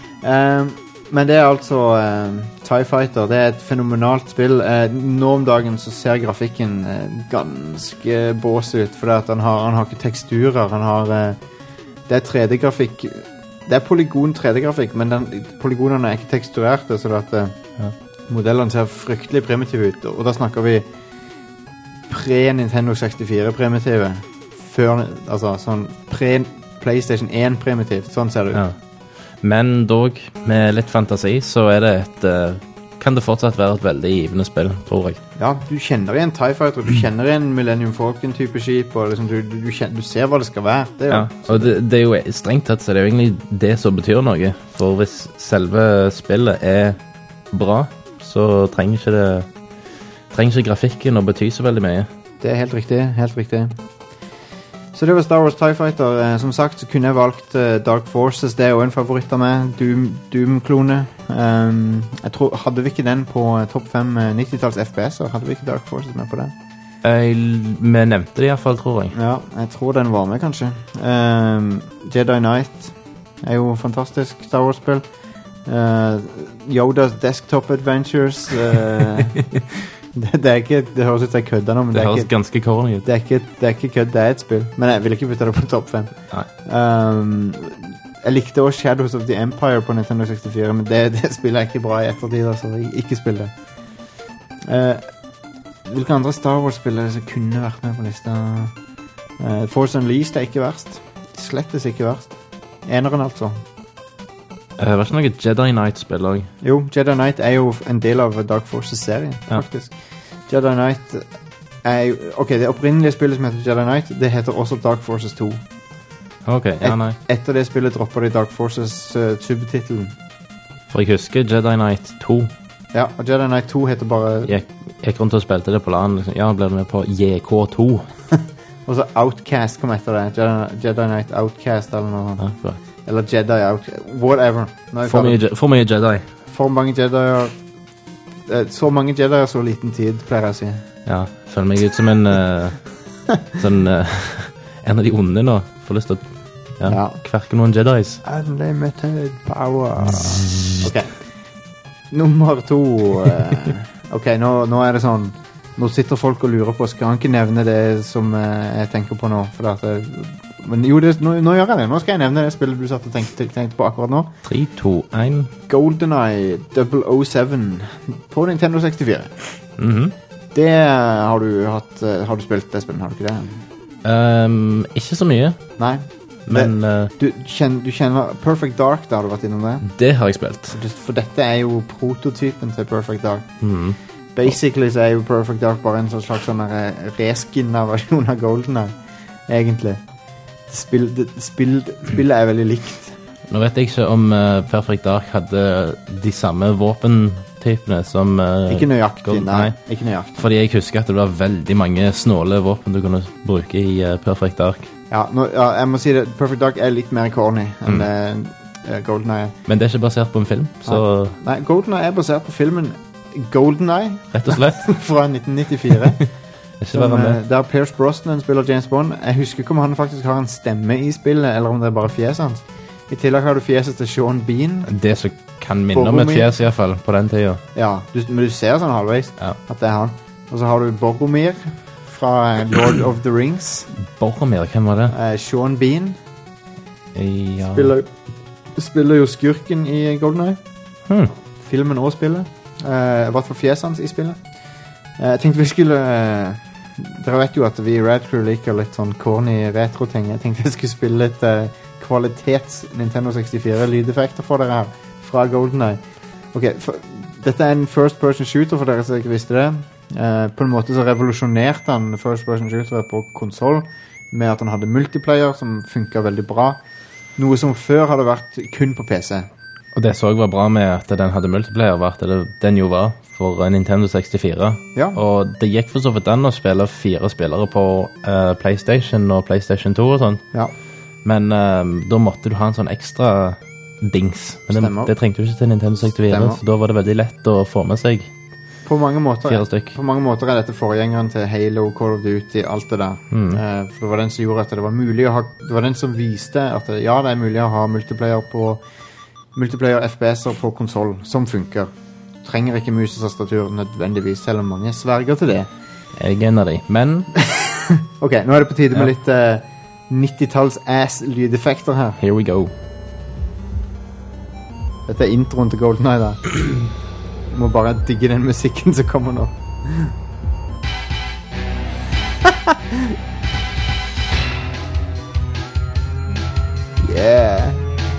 B: Men det altså TIE Fighter, det et fenomenalt spill. Nå om dagen så ser grafikken ganske bås ut, for han har ikke teksturer, det 3D-grafikk, det polygon 3D-grafikk, men polygonene ikke teksturerte, så at modellene ser fryktelig primitive ut, og da snakker vi pre-Nintendo 64-primitive, før, altså sånn pre-PlayStation 1-primitivt, sånn ser det ut.
C: Ja. Men dog, med litt fantasi, så det kan det fortsatt være et veldig givende spill, tror jeg.
B: Ja, du kjenner igjen TIE Fighter, du kjenner igjen Millennium Falcon-type skip, og liksom, du ser hva det skal være. Det
C: ja, og det jo strengt tatt, så det jo egentlig det som betyr noe. For hvis selve spillet bra, så trenger ikke grafikken å bety så veldig mye.
B: Det helt riktig, helt riktig. Så det var Star Wars TIE Fighter. Som sagt så kunne jeg valgt Dark Forces, det jo en favoritt av meg. Doom-klone. Jeg tror, hadde vi ikke den på topp 5 90-talls FPS, så hadde vi ikke Dark Forces med på den.
C: Vi nevnte det I hvert fall, tror jeg.
B: Ja, jeg tror den var med kanskje. Jedi Knight jo fantastisk Star Wars-spill. Yoda's Desktop Adventures. Det høres ut som jeg kødder nå, men
C: det høres ganske corny ut.
B: Det ikke kødd, det et spill. Men jeg vil ikke putte det på topp 5.
C: Nei.
B: Jeg likte også Shadows of the Empire på Nintendo 64, men det spillet ikke bra I ettertid, så jeg ikke spiller det. Hvilke andre Star Wars-spillere som kunne vært med på lista? Force Unleashed ikke verst. Slettes ikke verst. Eneren altså.
C: Var ikke noe Jedi Knight-spill også?
B: Jo, Jedi Knight jo en del av Dark Forces-serien, faktisk. Jedi Knight Ok, det opprinnelige spillet som heter Jedi Knight, det heter også Dark Forces 2.
C: Ok, nei.
B: Etter det spillet dropper de Dark Forces subtitelen.
C: For jeg husker Jedi Knight 2.
B: Ja, og Jedi Knight 2 heter bare...
C: Jeg rundt og spilte det på LAN. Ja, ble det med på JK2.
B: Og så Outcast kom etter det. Jedi Knight Outcast eller noe. Ja, eller Jedi Outcast. Whatever.
C: For mye Jedi.
B: For mange Jedier. Så mange Jedier, så liten tid, pleier jeg å si.
C: Ja, føler meg ut som en... en av de onde nå. Får lyst til å kverke noen Jedis.
B: Unlimited power. Ok. Nummer 2. Ok, nå er det sånn... Nå sitter folk og lurer på, skal han ikke nevne det som jeg tenker på nå? For at men jo, nå gjør jeg det. Nå skal jeg nevne det spillet du satt og tenkte på akkurat nå.
C: 3, 2, 1.
B: GoldenEye 007 på Nintendo 64. Det har du spilt det spillet, har du ikke det?
C: Ikke så mye.
B: Nei.
C: Men
B: du kjenner Perfect Dark, da har du vært innom det?
C: Det har jeg spilt.
B: For dette er jo prototypen til Perfect Dark. Basically så er jo Perfect Dark bare en slags sånn reskinna versjon av GoldenEye, egentlig. Spillet er veldig likt.
C: Nå vet jeg ikke om Perfect Dark hadde de samme våpentypene som
B: ikke nøyaktig, nei. Ikke nøyaktig.
C: Fordi jeg husker at det var veldig mange snåle våpen du kunne bruke i Perfect Dark.
B: Ja, jeg må si det, Perfect Dark er litt mer corny enn GoldenEye.
C: Men det er ikke basert på en film, så...
B: Nei, GoldenEye er basert på filmen GoldenEye.
C: Rett og slett.
B: Fra 1994. Der Pierce Brosnan spiller James Bond. Jeg husker ikke om han faktisk har en stemme i spillet, eller om det er bare fjeset hans. I tillegg har du fjeset til Sean Bean.
C: Det som kan minne om et fjes i hvert fall, på den tiden.
B: Ja, men du ser sånn halvveis at det er han. Og så har du Boromir fra Lord of the Rings.
C: Boromir, hvem var det?
B: Sean Bean.
C: Ja.
B: Spiller jo skurken i GoldenEye. Filmen og spillet. I hvert fall fjeset hans i spillet. Jeg tenkte vi skulle dere vet jo at vi i Rad Crew liker litt sånn corny retro-ting. Jeg tenkte jeg skulle spille litt kvalitets Nintendo 64 lydeffekter for dere her fra GoldenEye. Ok, dette er en first person shooter for dere som ikke visste det. På en måte så revolusjonerte han first person shooter på konsol med at han hadde multiplayer som funket veldig bra. Noe som før hadde vært kun på PC.
C: Og det så jeg var bra med at den hadde multiplayer, var at den jo var for Nintendo 64.
B: Ja.
C: Og det gikk for så vidt an å spille 4 spillere på PlayStation og PlayStation 2 og sånn.
B: Ja.
C: Men da måtte du ha en sånn ekstra dings. Men det trengte du ikke til Nintendo 64, Stemmer. Så da var det veldig lett å få med seg
B: på mange måter,
C: 4 stykk.
B: På mange måter er dette forgjengeren til Halo, Call of Duty, alt det der. For det var den som gjorde at det var mulig å ha... Det var den som viste at det er mulig å ha multiplayer FPS-er på konsol som funker. Du trenger ikke mus og tastatur nødvendigvis, selv om mange sverger til det.
C: Jeg er en av de, men...
B: Ok, nå er det på tide med litt 90-talls ass-lydeffekter her.
C: Here we go.
B: Dette er introen til GoldenEye da. Du må bare digge den musikken som kommer nå. Yeah.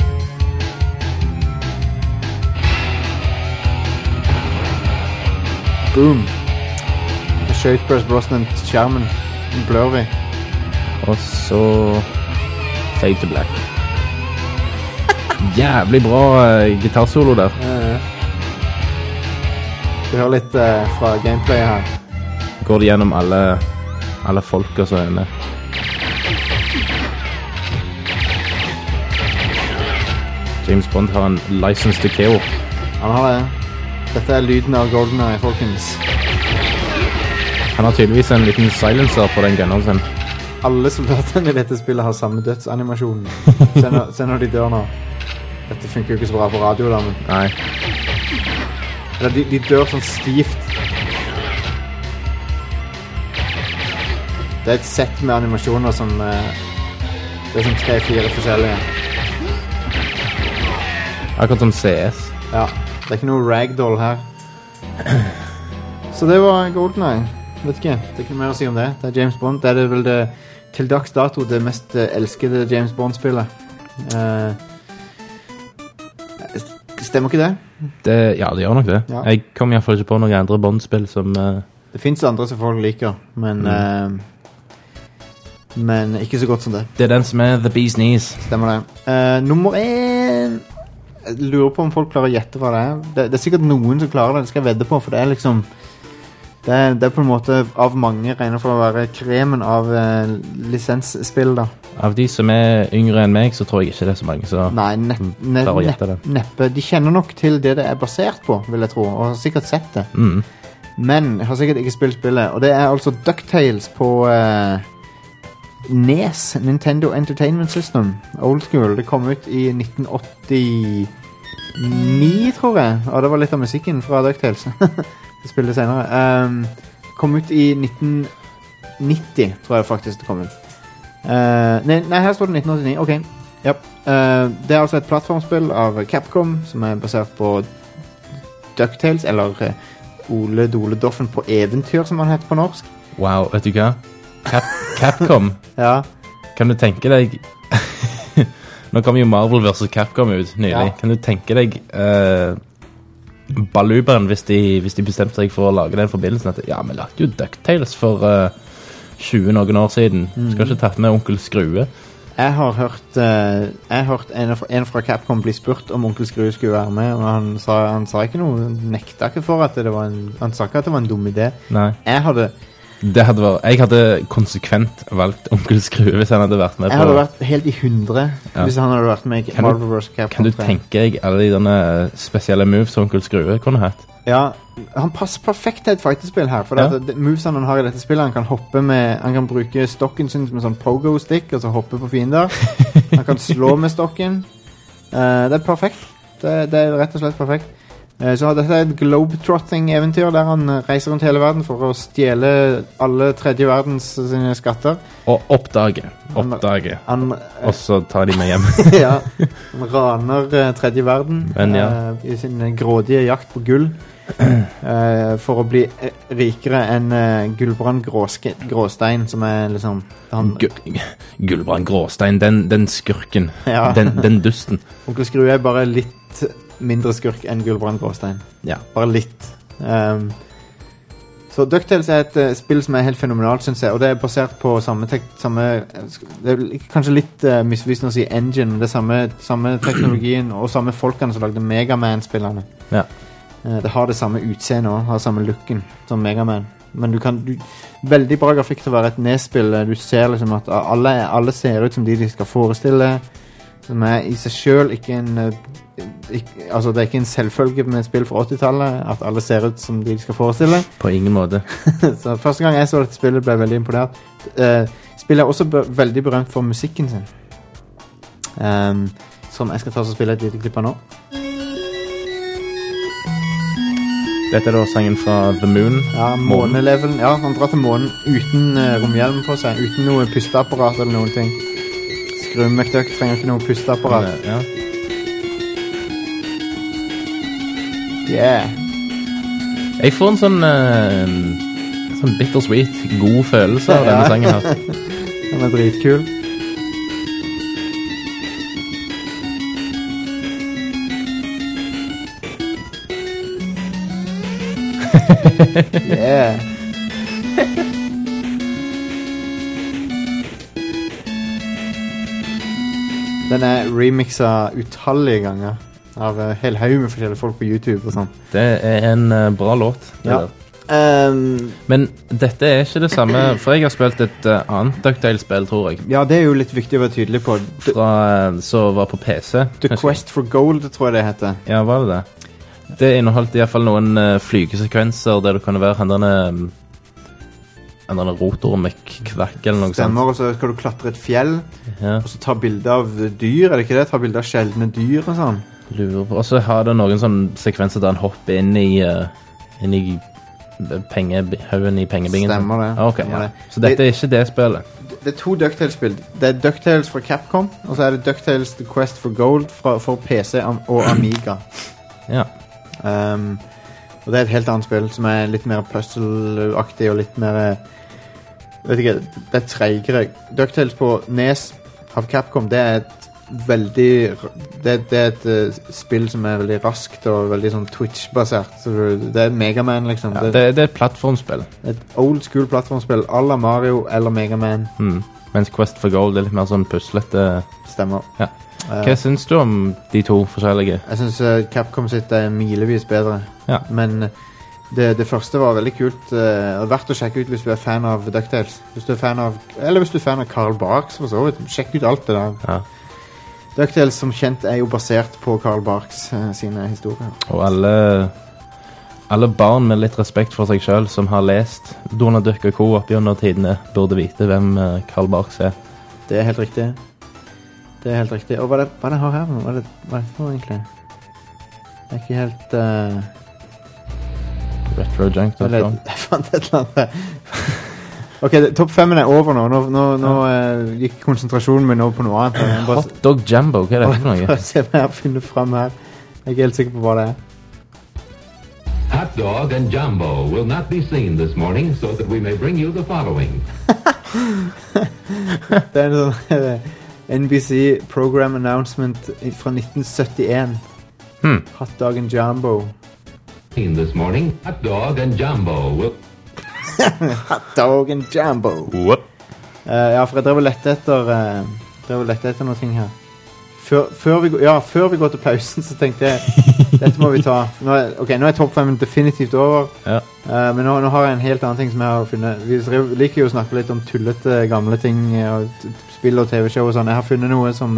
B: Boom. Skjøt Pierce Brosnan skjermen. Den blør vi.
C: Og så fade to black. Jævlig bra gitarsolo der.
B: Du hører litt fra gameplay her.
C: Går det gjennom alle folk og så er med. James Bond har en license to kill.
B: Han har det. Dette er lyden av GoldenEye, folkens.
C: Han har tydeligvis en liten silencer på den gunneren sin.
B: Alle soldatene i dette spillet har samme dødsanimasjon. Se når de dør nå. Dette funker jo ikke så bra på radio da, men...
C: Nei.
B: Eller de dør sånn stivt. Det er et sett med animasjoner som... det er sånn 3-4 forskjellige.
C: Akkurat som CS.
B: Ja, det er ikke noe ragdoll her. Så det var GoldenEye. Vet ikke, det er ikke noe mer å si om det. Det er James Bond. Det er vel det, til dags dato, det mest elskede James Bond-spillet.
C: Stemmer ikke det? Ja, det gjør nok det. Ja. Jeg kom i hvert fall ikke på noen andre Bond-spill som
B: Det finnes andre som folk liker, men ikke så godt som det.
C: Det er den som er The Bee's Knees.
B: Stemmer det. Nummer 1. Jeg lurer på om folk klarer å gjette hva det er. Det er sikkert noen som klarer det, det skal jeg vedde på, for det er liksom... Det er på en måte av mange regner for å være kremen av lisensspill da.
C: Av de som er yngre enn meg, så tror jeg ikke det er så mange som klarer å gjette det.
B: Neppe. De kjenner nok til det er basert på, vil jeg tro, og har sikkert sett det. Men jeg har sikkert ikke spilt spillet, og det er altså DuckTales på NES, Nintendo Entertainment System, old school. Det kom ut i 1989, tror jeg, og det var litt av musikken fra DuckTales. Det spillet senere. Kom ut i 1990, tror jeg faktisk det kom ut. Nei, her står det 1989. Ok, yep. Det er altså et plattformspill av Capcom som er basert på DuckTales, eller Ole Dole Doffen på eventyr, som han heter på norsk.
C: Wow, vet du hva? Capcom?
B: Ja.
C: Kan du tenke deg... Nå kom jo Marvel vs. Capcom ut nylig. Kan du tenke deg... Baluberen hvis de bestemte seg for å lage den forbindelsen at vi lagde jo DuckTales for 20 noen år siden. Skal ikke tatt med Onkel Skrue.
B: Jeg har hørt en fra Capcom bli spurt om Onkel Skrue skulle være med, og han sa ikke noe, nekta ikke for at det var han sa ikke at det var en dum idé.
C: Nei.
B: Jeg
C: hadde konsekvent valgt Onkel Skrue hvis han hadde vært med på...
B: Jeg hadde vært helt i 100 hvis han hadde vært med i Marvel vs. Capcom.
C: Kan du tenke deg alle de denne spesielle moves som Onkel Skrue kunne hatt?
B: Ja, han passer perfekt til et fighterspill her, for movesene han har i dette spillet, han kan hoppe med, han kan bruke stokken sin som en sånn pogo-stick, og så hoppe på fiender. Han kan slå med stokken. Det er perfekt. Det er rett og slett perfekt. Så dette er et globetrotting-eventyr der han reiser rundt hele verden for å stjele alle tredje verdens sine skatter.
C: Og oppdage. Og så tar de med hjem.
B: Ja, han raner tredje verden i sin grådige jakt på gull for å bli rikere enn Gullbrand Gråstein, som er liksom...
C: Gullbrand Gråstein, den skurken, den dusten.
B: Onkel Skrue er bare litt mindre skurk enn Gullbrand Gråstein.
C: Ja.
B: Bare litt. Så DuckTales er et spill som er helt fenomenalt, synes jeg, og det er basert på samme det er kanskje litt misvisende å si engine, men det er samme teknologien og samme folkene som lagde Mega Man-spillerne.
C: Ja.
B: Det har det samme utseendet og har samme looken som Mega Man. Men veldig bra grafikk til å være et NES-spill. Du ser liksom at alle ser ut som de skal forestille, som er i seg selv ikke altså det er ikke en selvfølge med et spill fra 80-tallet at alle ser ut som de skal forestille.
C: På ingen måte.
B: Så første gang jeg så dette spillet ble jeg veldig imponert. Spillet er også veldig berømt for musikken sin, som jeg skal ta og spille et lite klipp av nå.
C: Dette er da sangen fra The Moon.
B: Ja, månelevel. Ja, han drar til månen uten romhjelm på seg, uten noe pusteapparat eller noen ting. Scrum McDuck trenger ikke noe pusteapparat.
C: Ja.
B: Yeah.
C: Jeg får en sånn bittersweet god følelse av denne sangen her.
B: Den er dritkul. Yeah. Den er remixet utallige ganger av hel haug med forskjellige folk på YouTube og sånn.
C: Det er en bra låt.
B: Ja.
C: Men dette er ikke det samme, for jeg har spilt et annet DuckTales-spill, tror jeg.
B: Ja, det er jo litt viktig å være tydelig på.
C: Så var på PC.
B: The Quest for Gold, tror jeg det heter.
C: Ja, var det det? Det inneholdt i hvert fall noen flygesekvenser der det kunne være en rotor med kvakk eller noe
B: Stemmer, og så skal du klatre et fjell, og så ta bilder av dyr, er det ikke det? Ta bilder av sjeldne dyr og sånn.
C: Og så har det noen sånne sekvenser der han hopper inn i haugen i pengebingen.
B: Stemmer det.
C: Okay, ja. Så dette er ikke det spillet.
B: Det er 2 DuckTales-spill. Det er DuckTales fra Capcom, og så er det DuckTales The Quest for Gold for PC og Amiga.
C: Ja.
B: Og det er et helt annet spill som er litt mer puzzle-aktig og litt mer vet ikke, det er treigere. DuckTales på NES av Capcom, det er veldig det er et spill som er veldig raskt og veldig sånn Twitch-basert. Så det er Mega Man, liksom.
C: Ja, det er et plattformspill.
B: Et old school plattformspill à la Mario eller Mega Man.
C: Mens Quest for Gold er litt mer sånn puslete.
B: Stemmer.
C: Ja. Hva syns du om de to forskjellige?
B: Jeg syns Capcom sitt er milevis bedre.
C: Ja.
B: Men det første var veldig kult. Verdt å sjekke ut hvis du er fan av DuckTales. Hvis du er fan av Carl Barks, for så vidt. Sjekk ut alt det der.
C: Ja.
B: DuckTales som kjent er jo basert på Carl Barks sine historier.
C: Og alle barn med litt respekt for seg selv som har lest Donald Duck og Co. opp gjennom tidene, burde vite hvem Carl Barks er.
B: Det er helt riktig. Og hva er det har her nå? Hva er det for egentlig? Det er ikke helt...
C: RetroJunk.com.
B: Jeg fant et eller annet. Ok, topp 5 er over nå. Nå gikk konsentrasjonen min over på noe annet.
C: Hot Dog Jumbo, hva er det for noe?
B: Se hva jeg har funnet frem her. Jeg er ikke helt sikker på hva det er.
H: Hot Dog and Jumbo will not be seen this morning, so that we may bring you the following.
B: Det er en sånn NBC program announcement fra 1971. Hot Dog and Jumbo.
H: This morning, Hot Dog and Jumbo will...
B: Hot Dog and Jumbo. Ja, for jeg drev og lette etter noen ting her. Før vi går til pausen, så tenkte jeg dette må vi ta. Nå er topp 5 definitivt over.
C: Ja.
B: Men nå har jeg en helt annen ting som jeg har funnet. Vi liker jo å snakke litt om tullete gamle ting, spill og TV-show og sånn. Jeg har funnet noe som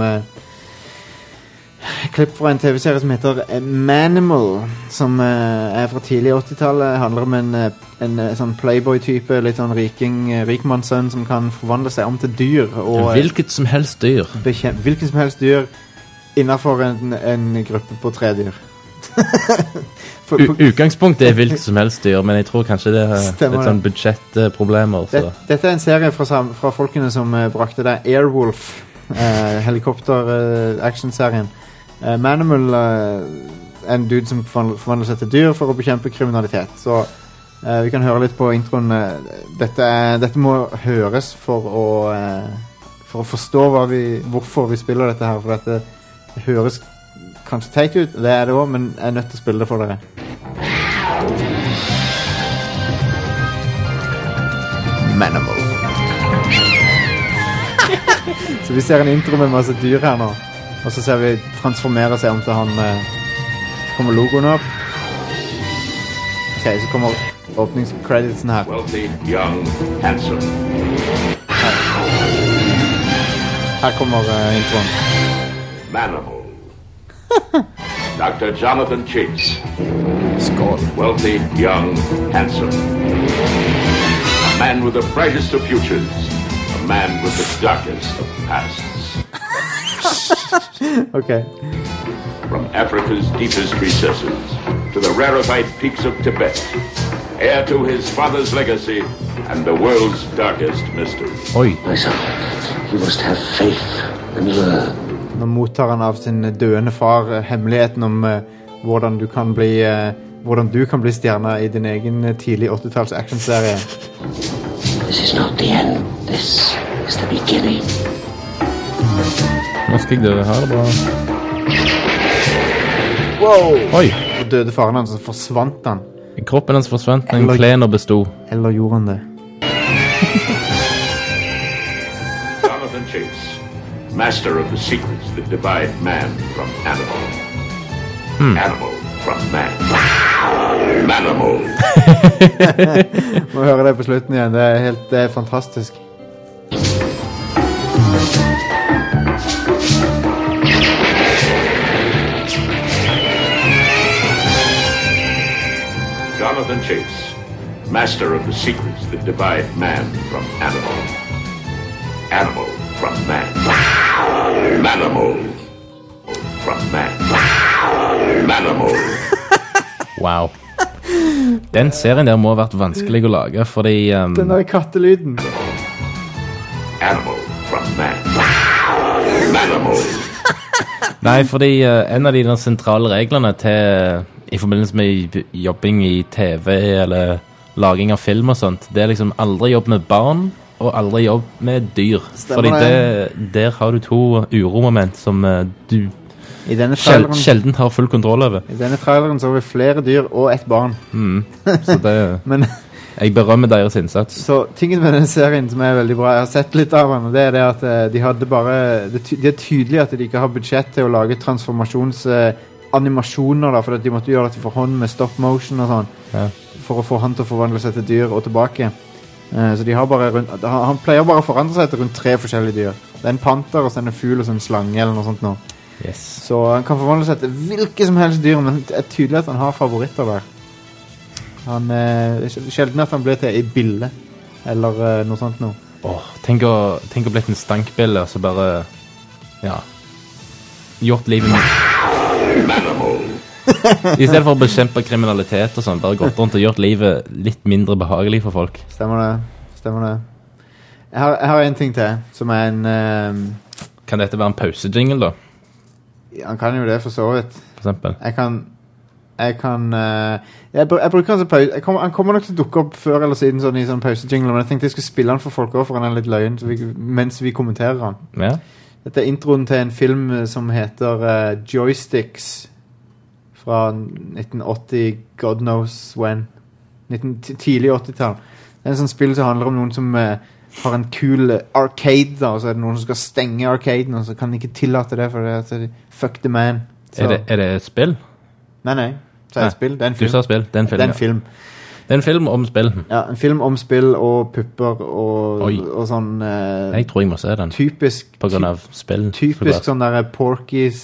B: klipp fra en TV-serie som heter Manimal, som er fra tidlig 80-tallet. Handler om en sånn playboy-type, litt sånn rikmannssønn som kan forvandle seg om til dyr. Og
C: hvilket som helst dyr.
B: Hvilket som helst dyr innenfor en gruppe på 3 dyr.
C: Utgangspunktet er hvilket som helst dyr, men jeg tror kanskje det er litt sånn budsjettproblemer.
B: Dette er en serie fra folkene som brakte deg Airwolf, helikopter-action-serien. Manimal er en dude som forvandler seg til dyr for å bekjempe kriminalitet. Så vi kan høre litt på introen. Dette må høres for å forstå hvorfor vi spiller dette her. For dette høres kanskje teit ut, det er det også, men jeg er nødt til å spille det for dere. Manimal. Så vi ser en intro med masse dyr her nå. Og så ser vi transformere seg om til han. Så kommer logoen opp. Ok, så kommer åpningscreditsen her.
H: Wealthy, young, handsome.
B: Her kommer introen.
H: Manimal. Dr. Jonathan Chase.
B: Skål.
H: Wealthy, young, handsome. A man with the brightest of futures. A man with the darkest of pasts.
B: Okay.
H: From Africa's deepest recesses to the rarefied peaks of Tibet, heir to his father's legacy and the world's darkest mystery.
C: Oi.
D: My son, you must have faith and learn.
B: Nå mottar han av sin døende far hemmeligheten om hvordan du kan bli stjerne i din egen tidlig 80-talls actionserie.
D: This is not the end. This is the beginning.
C: Nå skal jeg døde her, bra.
B: Wow!
C: Oi!
B: Og døde faren hans, så forsvant han.
C: Kroppen hans forsvant, men klærne bestod.
B: Eller gjorde han det?
H: Jonathan Chase, master of the secrets that divide man from animal. Animal from man. Manimal.
B: Må høre det på slutten igjen, det er fantastisk.
H: Jonathan Chase, master of the secrets that divide man from animal. Animal from man. Manimal from man. Manimal.
C: Wow. Den serien der må ha vært vanskelig å lage, fordi...
B: Den der kattelyden.
H: Animal from man. Manimal.
C: Nei, fordi en av de sentrale reglene i forbindelse med jobbing i TV eller laging av film og sånt, det er liksom aldri jobb med barn å aldri jobbe med dyr. Fordi der har du 2 uromoment som du sjelden har full kontroll over.
B: I denne traileren så har vi flere dyr og et barn.
C: Så det... Men... Jeg berømmer deres innsats.
B: Så tingen med denne serien som er veldig bra, jeg har sett litt av den, og det er det at de hadde bare... Det er tydelig at de ikke har budsjett til å lage transformasjonsanimasjoner da, for at de måtte gjøre det for hånd med stop motion og sånn. Ja. For å få han til å forvandle seg til dyr og tilbake. Så de har bare han pleier bare å forandre seg til rundt 3 forskjellige dyr. Det er en panter, og så er det en fugl og så en slange eller noe sånt nå.
C: Yes.
B: Så han kan forvandle seg til hvilke som helst dyr, men det er tydelig at han har favoritter der. Han sjelden at han blir til i bille eller noe sånt nå.
C: Tenk å blitt en stankbille og så bare gjort livet i stedet for å bekjempe kriminalitet og sånn, bare gått rundt og gjort livet litt mindre behagelig for folk.
B: Stemmer det. Jeg har en ting til som er en
C: Kan dette være en pausejingle da?
B: Ja, han kan jo det for så vidt.
C: For eksempel
B: jeg bruker han som pause. Han kommer nok til å dukke opp før eller siden sånn i sånn pausejingle, men jeg tenkte jeg skulle spille han for folk også, for han er litt løgn mens vi kommenterer han.
C: Ja.
B: Dette er introen til en film som heter Joysticks fra 1980, God knows when. Tidlig 80-tall. Det er en sånn spill som handler om noen som har en kul arcade da, og så er det noen som skal stenge arcaden, og så kan de ikke tillate det, for det er fuck the man.
C: Er det et spill?
B: Nei. Så er det spill. Det er en film.
C: Du sa spill. Det er en film.
B: Det er en film.
C: Det er en film om spill.
B: Ja, en film om spill og pupper og sånn...
C: jeg tror jeg må se den.
B: Typisk...
C: På grunn av spill.
B: Typisk sånn der Porky's...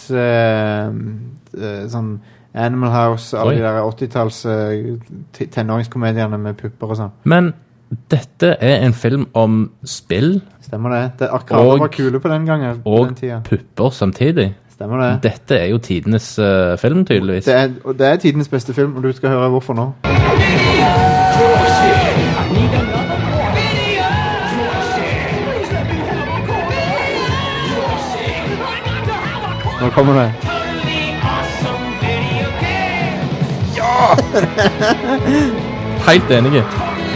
B: sånn Animal House, alle de der 80-talls tenåringskomedierne med pupper og sånn.
C: Men dette er en film om spill.
B: Stemmer det. Arkader var kule på den gangen.
C: Og pupper samtidig.
B: Stemmer det.
C: Dette er jo tidenes film, tydeligvis.
B: Det er tidenes beste film, og du skal høre hvorfor nå. Nå kommer det. Ja!
C: Helt enige.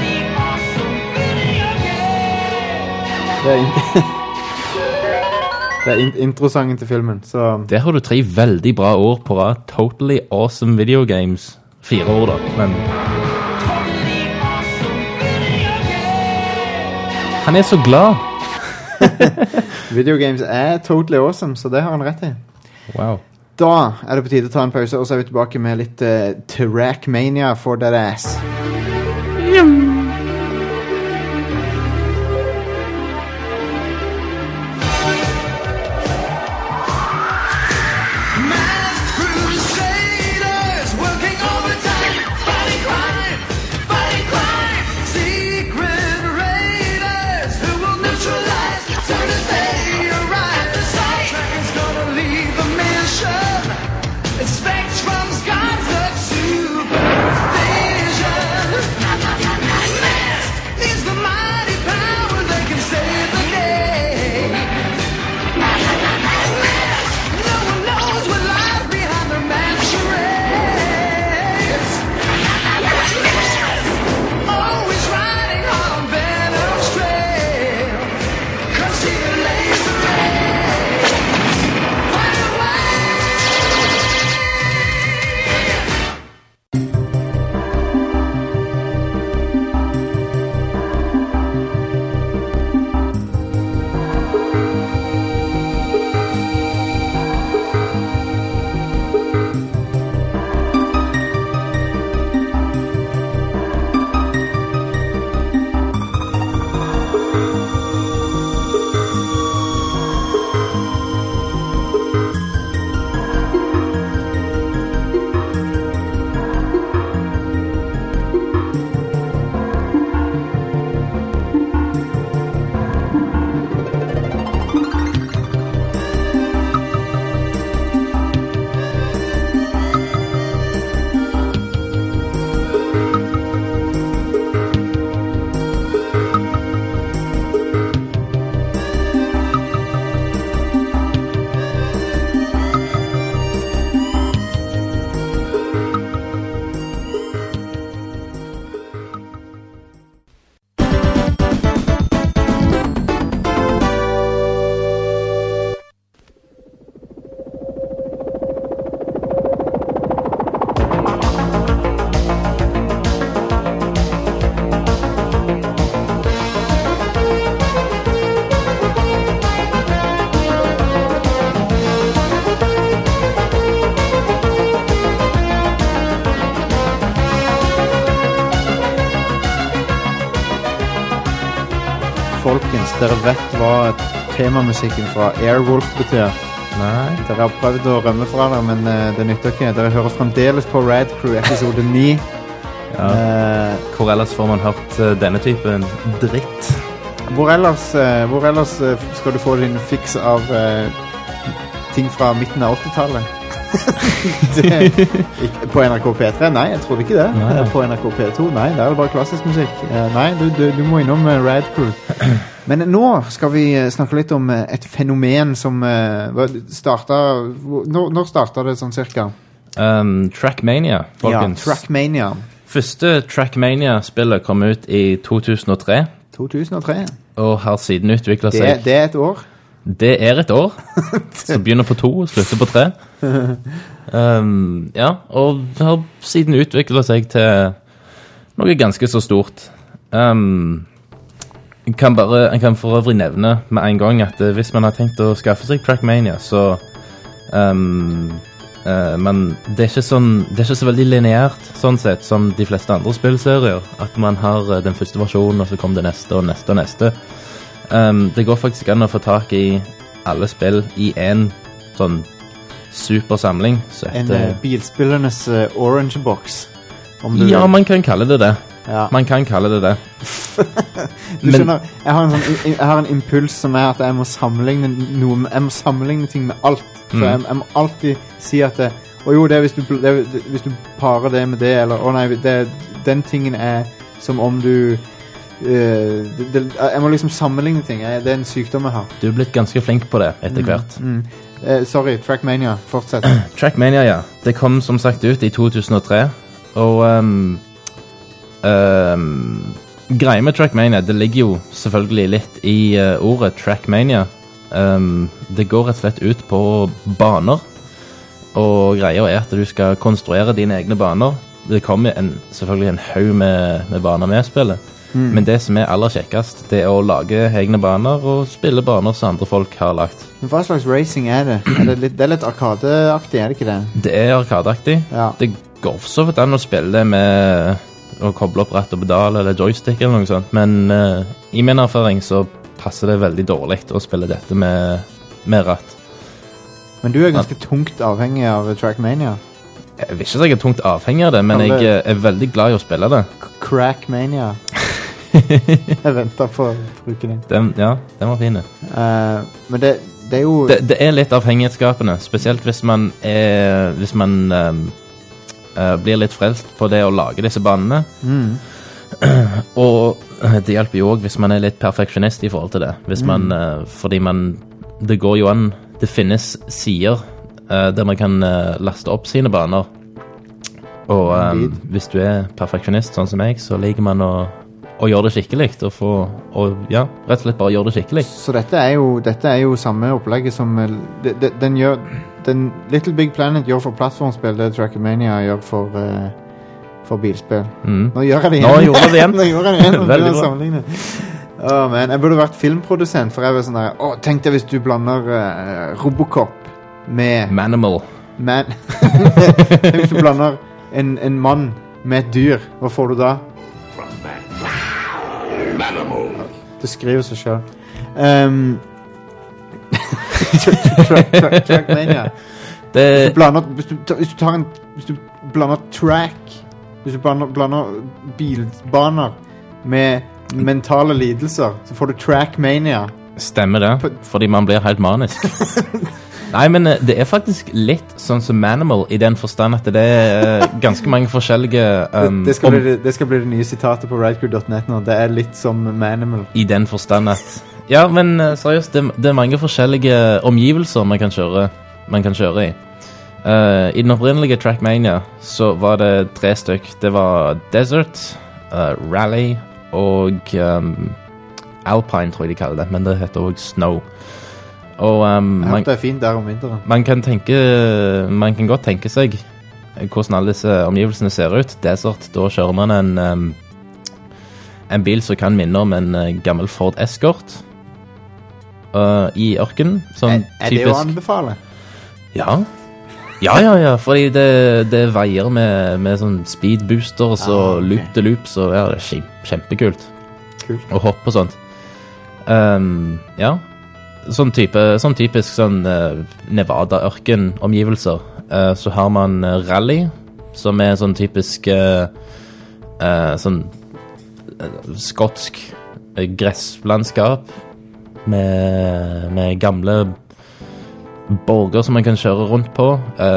B: Det er introsangen til filmen, så...
C: Der har du 3 veldig bra ord på rad. Totally awesome video games. 4 ord da, men... Han er så glad.
B: Video games er totally awesome, så det har han rett i.
C: Wow.
B: Da er det på tide å ta en pause, og så er vi tilbake med litt Trackmania for that ass. folkens, dere vet hva temamusikken fra Airwolf betyr?
C: Nei.
B: Dere har prøvd å rømme fra det, men det nytter ikke. Dere hører fremdeles på Rad Crew episode 9.
C: Ja. Hvor ellers får man hørt denne typen dritt?
B: Hvor ellers skal du få din fiks av ting fra midten av 80-tallet? På NRK P3? Nei, jeg trodde ikke det. Nei. På NRK P2? Nei, det er bare klassisk musikk. Nei, du må innom Rad Crew. Men nå skal vi snakke litt om et fenomen som startet... Når startet det sånn cirka?
C: Trackmania, folkens.
B: Ja, Trackmania.
C: Første Trackmania-spillet kom ut i 2003. 2003? Og har siden utviklet seg...
B: Det er et år.
C: Det er et år. Så begynner på 2 og slutter på 3. Ja, og har siden utviklet seg til noe ganske så stort. Jeg kan for øvrig nevne med en gang at hvis man har tenkt å skaffe seg Trackmania, så men det er ikke så veldig lineært sånn sett som de fleste andre spillserier, at man har den første versjonen og så kommer det neste og neste og neste. Det går faktisk an å få tak i alle spill i en sånn supersamling.
B: En bilspillernes Orange Box.
C: Ja, man kan kalle det det. Ja. Man kan kalle det det.
B: Du skjønner, jeg har en impuls som er at jeg må sammenligne noe, jeg må sammenligne ting med alt. Så jeg må alltid si at det, jo, det er hvis du parer det med det, eller nei, den tingen er som om du jeg må liksom sammenligne ting. Det er en sykdom jeg har.
C: Du er blitt ganske flink på det etter hvert.
B: Sorry, Trackmania, fortsett.
C: Trackmania, ja. Det kom som sagt ut i 2003. Og greia med Trackmania, det ligger jo selvfølgelig litt i ordet Trackmania. Det går rett og slett ut på baner. Og greia er at du skal konstruere dine egne baner. Det kommer selvfølgelig en haug med baner med spillet. Men det som er aller kjekkest, det er å lage egne baner og spille baner som andre folk har lagt.
B: Men hva slags racing er det? Det er litt arkadeaktig, er det ikke det?
C: Det er arkadeaktig. Ja. Det går for så vidt an å spille det med å koble opp ratt og pedal eller joystick eller noe sånt, men i min erfaring så passer det veldig dårlig å spille dette med ratt.
B: Men du er ganske tungt avhengig av Trackmania.
C: Jeg vil ikke si jeg er tungt avhengig av det, men jeg er veldig glad i å spille det.
B: Crackmania. Jeg venter på bruken din.
C: Ja, den var fin.
B: Men det er jo...
C: Det er litt avhengighetsskapende, spesielt hvis man blir litt frelst på det å lage disse banene. Og det hjelper jo også hvis man er litt perfeksjonist i forhold til det. Fordi det går jo an, det finnes sider der man kan laste opp sine baner. Og hvis du er perfeksjonist sånn som jeg, så liker man å gjøre det skikkelig, rett og slett bare gjøre det skikkelig.
B: Så dette er jo samme opplegget som den Little Big Planet gjør for plattformspill, det Trackmania gjør for bilspill. Nå gjør jeg det igjen.
C: Nå gjorde jeg det igjen.
B: Veldig bra. Men jeg burde vært filmprodusent, for jeg var sånn der, tenk deg hvis du blander Robocop med
C: Manimal.
B: Hvis du blander en mann med et dyr, hva får du da? Det skriver seg selv. Trackmania. Hvis du blander track, hvis du blander bilbaner med mentale lidelser, så får du Trackmania.
C: Stemmer det, fordi man blir helt manisk. Nei, men det er faktisk litt sånn som Manimal i den forstand at det er ganske mange forskjellige...
B: det skal bli det nye sitatet på radcrew.net nå. Det er litt som Manimal.
C: I den forstand at... Ja, men seriøst, det er mange forskjellige omgivelser man kan kjøre i. I den opprinnelige Trackmania så var det 3 stykk. Det var Desert, Rally og Alpine, tror jeg de kaller det. Men det heter også Snow. Og
B: det er fint der om vinteren.
C: Man kan godt tenke seg hvordan alle disse omgivelsene ser ut. Desert, da kjører man en bil som kan minne om en gammel Ford Escort i ørken. Sånn
B: er det å anbefale?
C: Ja, fordi det veier med sånn speed boosters og loop-to-loop, så det er kjempekult. Kult. Og hopp og sånt. Ja. Sånn typisk sånn Nevada-ørken-omgivelser. Så har man rally, som er sånn typisk sånn skotsk gresslandskap med gamle borger som man kan kjøre rundt på,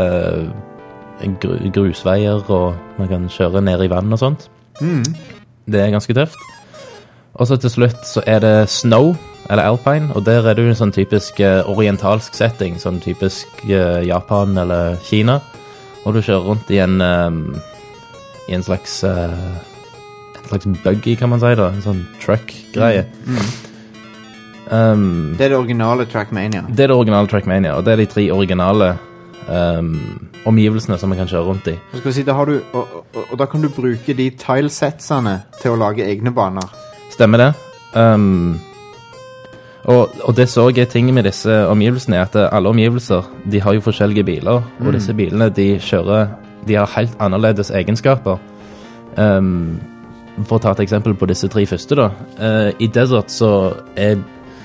C: grusveier, og man kan kjøre ned i vann og sånt. Det er ganske tøft. Og så til slutt så er det snow, eller alpine, og der er det jo en sånn typisk orientalsk setting, sånn typisk Japan eller Kina, og du kjører rundt i en slags buggy, kan man si da, en sånn truck-greie.
B: Det er det originale Trackmania.
C: Det er det originale Trackmania, og det er de 3 originale omgivelsene som man kan kjøre rundt i.
B: Skal vi si, da har du, og da kan du bruke de tilesetsene til å lage egne baner.
C: Stemmer det. Og det så er tingen med disse omgivelsene er at alle omgivelser, de har jo forskjellige biler, og disse bilene, de har helt annerledes egenskaper. For å ta et eksempel på disse 3 første da. I Desert så er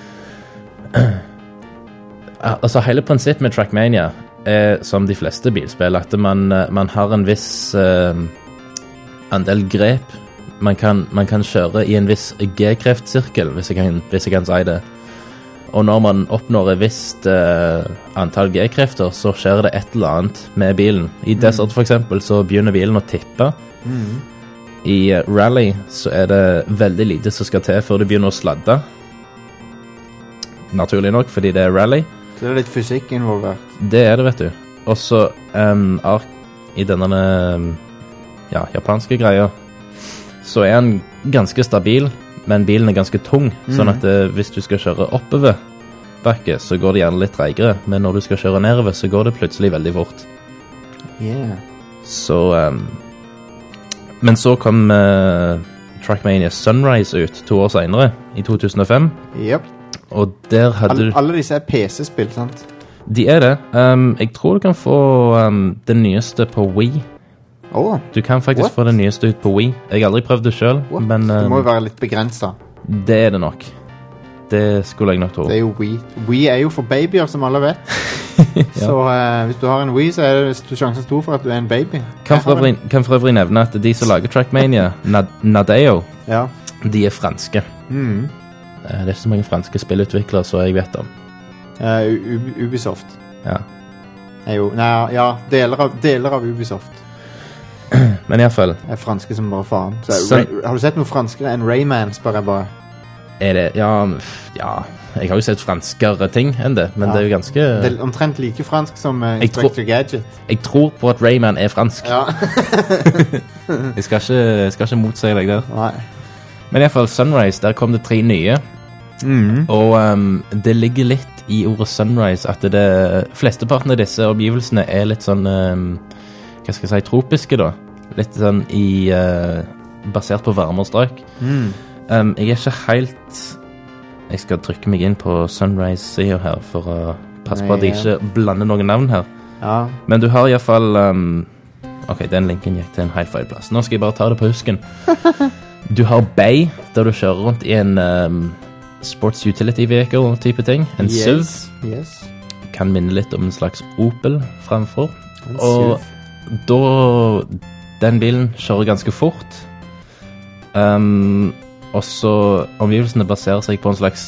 C: altså hele prinsippet med Trackmania er som de fleste bilspill, at man har en viss andel grep. Man kan kjøre i en viss G-kreftsirkel, hvis jeg kan si det. Og når man oppnår et visst antall G-krefter, så skjer det et eller annet med bilen. I Desert for eksempel, så begynner bilen å tippe. I Rally så er det veldig lite som skal til før det begynner å sladde. Naturlig nok, fordi det er Rally.
B: Så det er litt fysikk involvert.
C: Det er det, vet du. Og så i denne japanske greia, så er den ganske stabil, men bilen er ganske tung, sånn at hvis du skal kjøre oppover bakke, så går det gjerne litt treigere, men når du skal kjøre nedover, så går det plutselig veldig fort. Så men så kom Trackmania Sunrise ut 2 år senere, i 2005.
B: Yep.
C: Og der hadde
B: alle disse er PC-spill, sant?
C: De er det. Jeg tror du kan få den nyeste på Wii. Du kan faktisk få den nyeste ut på Wii. Jeg har aldri prøvd det selv, men
B: det må jo være litt begrenset.
C: Det er det nok. Det skulle jeg nok tro.
B: Det er jo Wii. Wii er jo for babyer, som alle vet. Så hvis du har en Wii, så er det sjansen stor for at du er en baby.
C: Kan for øvrig nevne at de som lager Trackmania, Nadeo, de er franske. Det er ikke så mange franske spillutviklere, så jeg vet om.
B: Ubisoft.
C: Ja.
B: Deler av Ubisoft.
C: Men i hvert fall
B: er franske som bare faen. Har du sett noe franskere enn Rayman, spør jeg bare?
C: Er det, ja, jeg har jo sett franskere ting enn det, men det er jo ganske...
B: Det er omtrent like fransk som Inspector Gadget.
C: Jeg tror på at Rayman er fransk. Ja. Jeg skal ikke motsi deg der.
B: Nei.
C: Men i hvert fall Sunrise, der kom det 3 nye. Og det ligger litt i ordet Sunrise at flesteparten av disse omgivelsene er litt sånn, hva skal jeg si, tropiske da. Litt sånn basert på varmere strøk. Jeg er ikke helt... Jeg skal trykke meg inn på Sunrise-siden her for å passe på at jeg ikke blander noen navn her.
B: Ja.
C: Men du har i hvert fall... Ok, den linken gikk til en helt feil plass. Nå skal jeg bare ta det på husken. Du har Bay, der du kjører rundt i en sports utility vehicle type ting. En SUV.
B: Yes.
C: Kan minne litt om en slags Opel fremfor. Og da... Den bilen kjører ganske fort. Og så omgivelsene baserer seg på en slags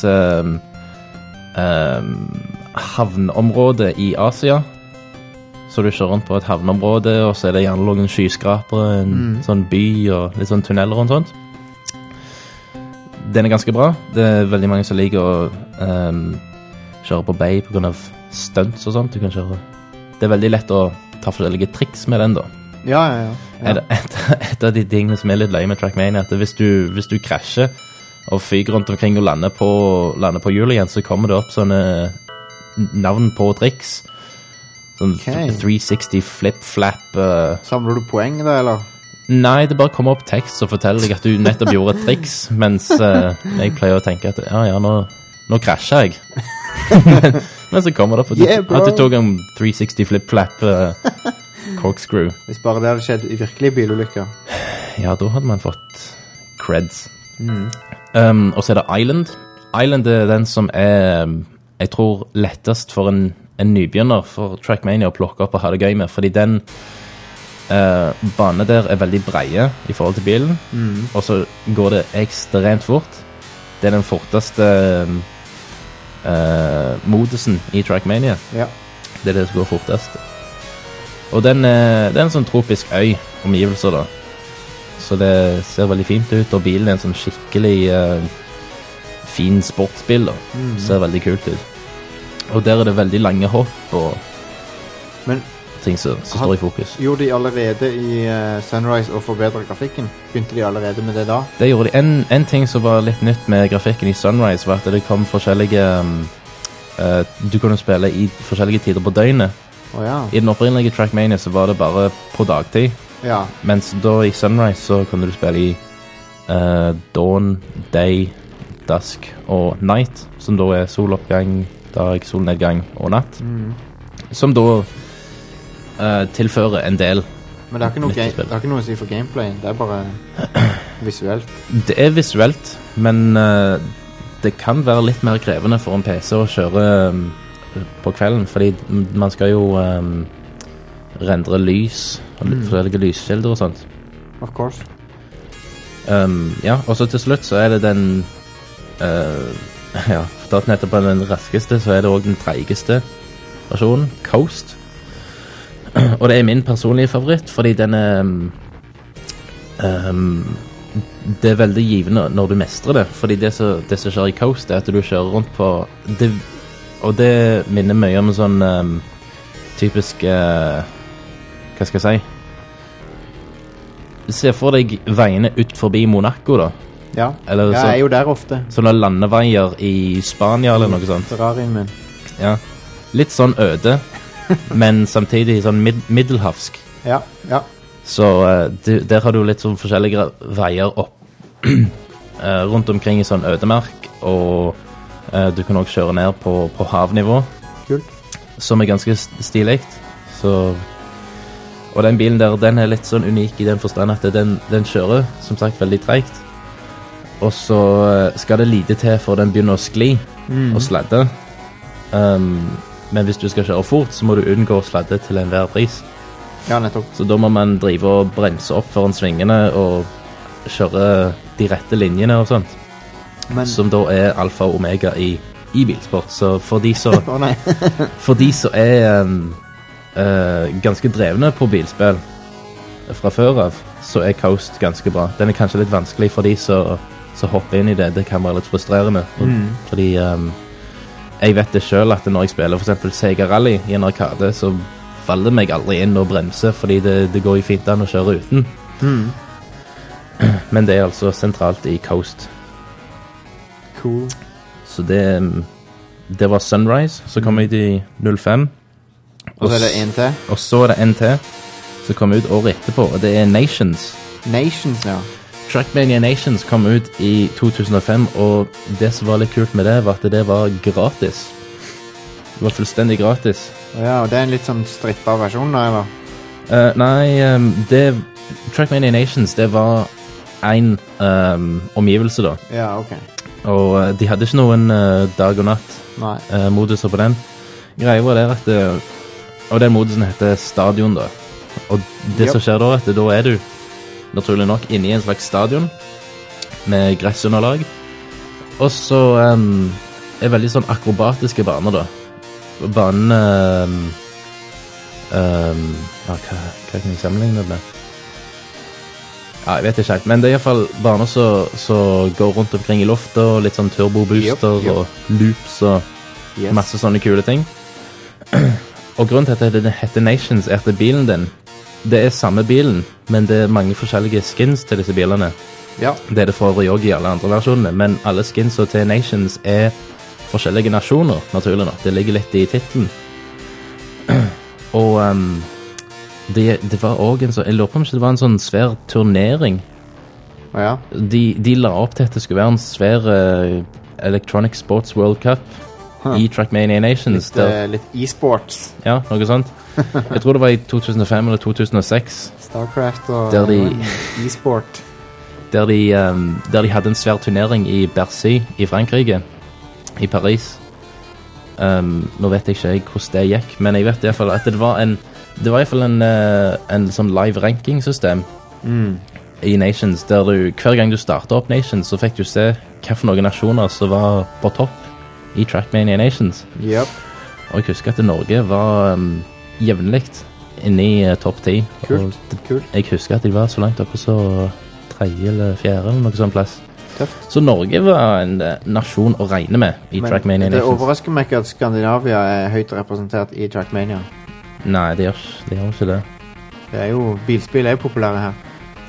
C: havnområde i Asia. Så du kjører rundt på et havnområde, og så er det gjerne noen skyskrapere, en sånn by og litt sånn tunneler og sånt. Den er ganske bra. Det er veldig mange som liker å kjøre på bay på grunn av stunts og sånt. Du kan kjøre. Det er veldig lett å ta forskjellige triks med den da.
B: Ja.
C: Et av de tingene som er litt løye med Trackmania, at hvis du krasjer og fyker rundt omkring og lander på hjulet igjen, så kommer det opp sånne navn på triks. Sånn 360 flip-flap.
B: Samler du poeng da, eller?
C: Nei, det bare kommer opp tekst og forteller deg at du nettopp gjorde et triks, mens jeg pleier å tenke at nå krasjer jeg. men så kommer det opp at du tok en 360 flip-flap corkscrew.
B: Hvis bare det hadde skjedd i virkelige bilulykker.
C: Ja, da hadde man fått creds. Og så er det Island. Island er den som jeg tror lettest for en nybegynner for Trackmania å plukke opp og ha det gøy med, fordi den banen der er veldig breie i forhold til bilen, og så går det ekstremt fort. Det er den forteste modusen i Trackmania.
B: Ja.
C: Det er det som går fortest. Og det er en sånn tropisk øy omgivelser da. Så det ser veldig fint ut, og bilen er en sånn skikkelig fin sportsbil da. Ser veldig kult ut. Og der er det veldig lange hopp og ting som står i fokus.
B: Gjorde de allerede i Sunrise å forbedre grafikken? Begynte de allerede med det da?
C: Det gjorde de. En ting som var litt nytt med grafikken i Sunrise var at det kom forskjellige du kunne spille i forskjellige tider på døgnet.
B: Ja.
C: I den opprinnelige Trackmania så var det bare på dagtid.
B: Ja.
C: Mens da i Sunrise så kunne du spille i dawn, day, dusk og night, som da er soloppgang, dag, solnedgang og natt. Som da tilfører en del.
B: Men det har ikke noe å si for gameplay. Det er bare visuelt.
C: Det er visuelt, men det kan være litt mer krevende for en PC å kjøre på kvelden, fordi man skal jo rendre lys og forskjellige lyskilder og sånt.
B: Of course.
C: Ja, og så til slutt så er det den ja, fortatt nettopp på den raskeste, så er det også den treigeste versjonen, Coast. Og det er min personlige favoritt, fordi den det er veldig givende når du mestrer det, fordi det som skjer i Coast er at du kjører rundt på det, og det minner mye om en sånn typisk hva skal jeg si, se for deg veiene ut forbi Monaco da.
B: Ja,
C: eller
B: jeg er jo der ofte.
C: Sånne landeveier i Spania eller noe sånt.
B: Ferrarien min.
C: Ja, litt sånn øde, men samtidig sånn middelhavsk.
B: Ja, ja.
C: Så der har du litt sånn forskjellige veier opp rundt omkring i sånn ødemark, og du kan også kjøre ned på havnivå.
B: Kult.
C: Som er ganske stiligt. Så, og den bilen der, den er litt sånn unik i den forstand at den kjører, som sagt, veldig tregt. Og så skal det lite til for den begynner å skli og sladde. Men hvis du skal kjøre fort, så må du unngå å sladde til enhver pris.
B: Ja, nettopp.
C: Så da må man drive og bremse opp foran svingene og kjøre de rette linjene og sånt. Som da er alfa og omega i bilsport. Så for de som for de som er ganske drevne på bilspill fra før av, så er Coast ganske bra. Den er kanskje litt vanskelig for de som hopper inn i det. Det kan være litt frustrerende. Fordi jeg vet det selv at når jeg spiller for eksempel Sega Rally i en arkade, så faller meg aldri inn og bremse, fordi det går jo fint an å kjøre uten. Men det er altså sentralt i Coast.
B: Cool.
C: Så det var Sunrise, så kom ut i 05.
B: Og så er det en til?
C: Og så er det en til, som kom ut året etterpå, og det er Nations.
B: Nations, ja.
C: Trackmania Nations kom ut i 2005, og det som var litt kult med det, var at det var gratis. Det var fullstendig gratis.
B: Ja, og det er en litt sånn strippet versjon da, eller?
C: Nei, Trackmania Nations, det var en omgivelse da.
B: Ja, ok.
C: Og de hadde ikke noen dag og natt moduser på den. Greia var der at og den modusen heter Stadion da. Og det som skjer da, at da er du naturlig nok inne i en slags stadion med gressunderlag. Og så er veldig sånn akrobatiske baner da. Banen hva kan jeg sammenligne det med? Ja, jeg vet ikke helt, men det er i hvert fall baner som går rundt omkring i lufta, og litt sånn turbobooster og loops og masse sånne kule ting. Og grunnen til at det heter Nations er at bilen din, det er samme bilen, men det er mange forskjellige skins til disse bilene.
B: Ja.
C: Det er det for også i alle andre versjonene, men alle skins til Nations er forskjellige nasjoner, naturlig nok. Det ligger litt i titlen. Og det var også en sånn, jeg lurer på om ikke det var en sånn svær turnering.
B: Ja.
C: De la opp til at det skulle være en svær Electronic Sports World Cup i Trackmania Nations.
B: Litt e-sports.
C: Ja, noe sånt. Jeg tror det var i 2005 eller 2006.
B: Starcraft og e-sport.
C: Der de hadde en svær turnering i Bercy i Frankrike. i Paris. Nå vet jeg ikke hvordan det gikk, men jeg vet i hvert fall at det var i hvert fall en sånn live ranking-system i Nations, der hver gang du startet opp Nations, så fikk du se hva for noen nasjoner som var på topp i Trackmania Nations.
B: Yep.
C: Og jeg husker at Norge var jevnligt inne i topp 10.
B: Kult.
C: Jeg husker at de var så langt oppe så 3. eller 4. eller noe sånn plass.
B: Tøft.
C: Så Norge var en nasjon å regne med i Trackmania Nations.
B: Det overrasker meg ikke at Skandinavia er høyt representert i Trackmania.
C: Nei, det gjør ikke det.
B: Bilspill er jo populære her.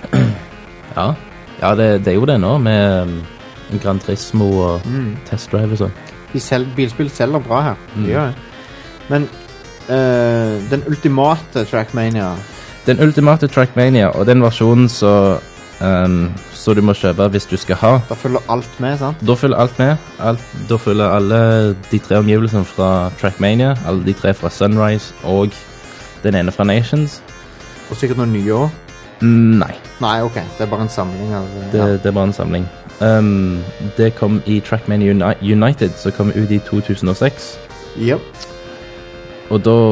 C: Ja, det er jo det nå, med Gran Turismo og Test Drive og sånn.
B: Bilspill selger bra her, de gjør det. Men den ultimate Trackmania...
C: Den ultimate Trackmania, og den versjonen så du må kjøpe hvis du skal ha.
B: Da følger alt med, sant?
C: Da følger alt med. Da følger alle de 3 omgivelsene fra Trackmania, alle de 3 fra Sunrise og den ene fra Nations.
B: Og sikkert noen nye også?
C: Nei.
B: Nei, ok. Det er bare en samling av...
C: Det er bare en samling. Det kom i Trackmania United, som kom ut i 2006.
B: Yep.
C: Og da...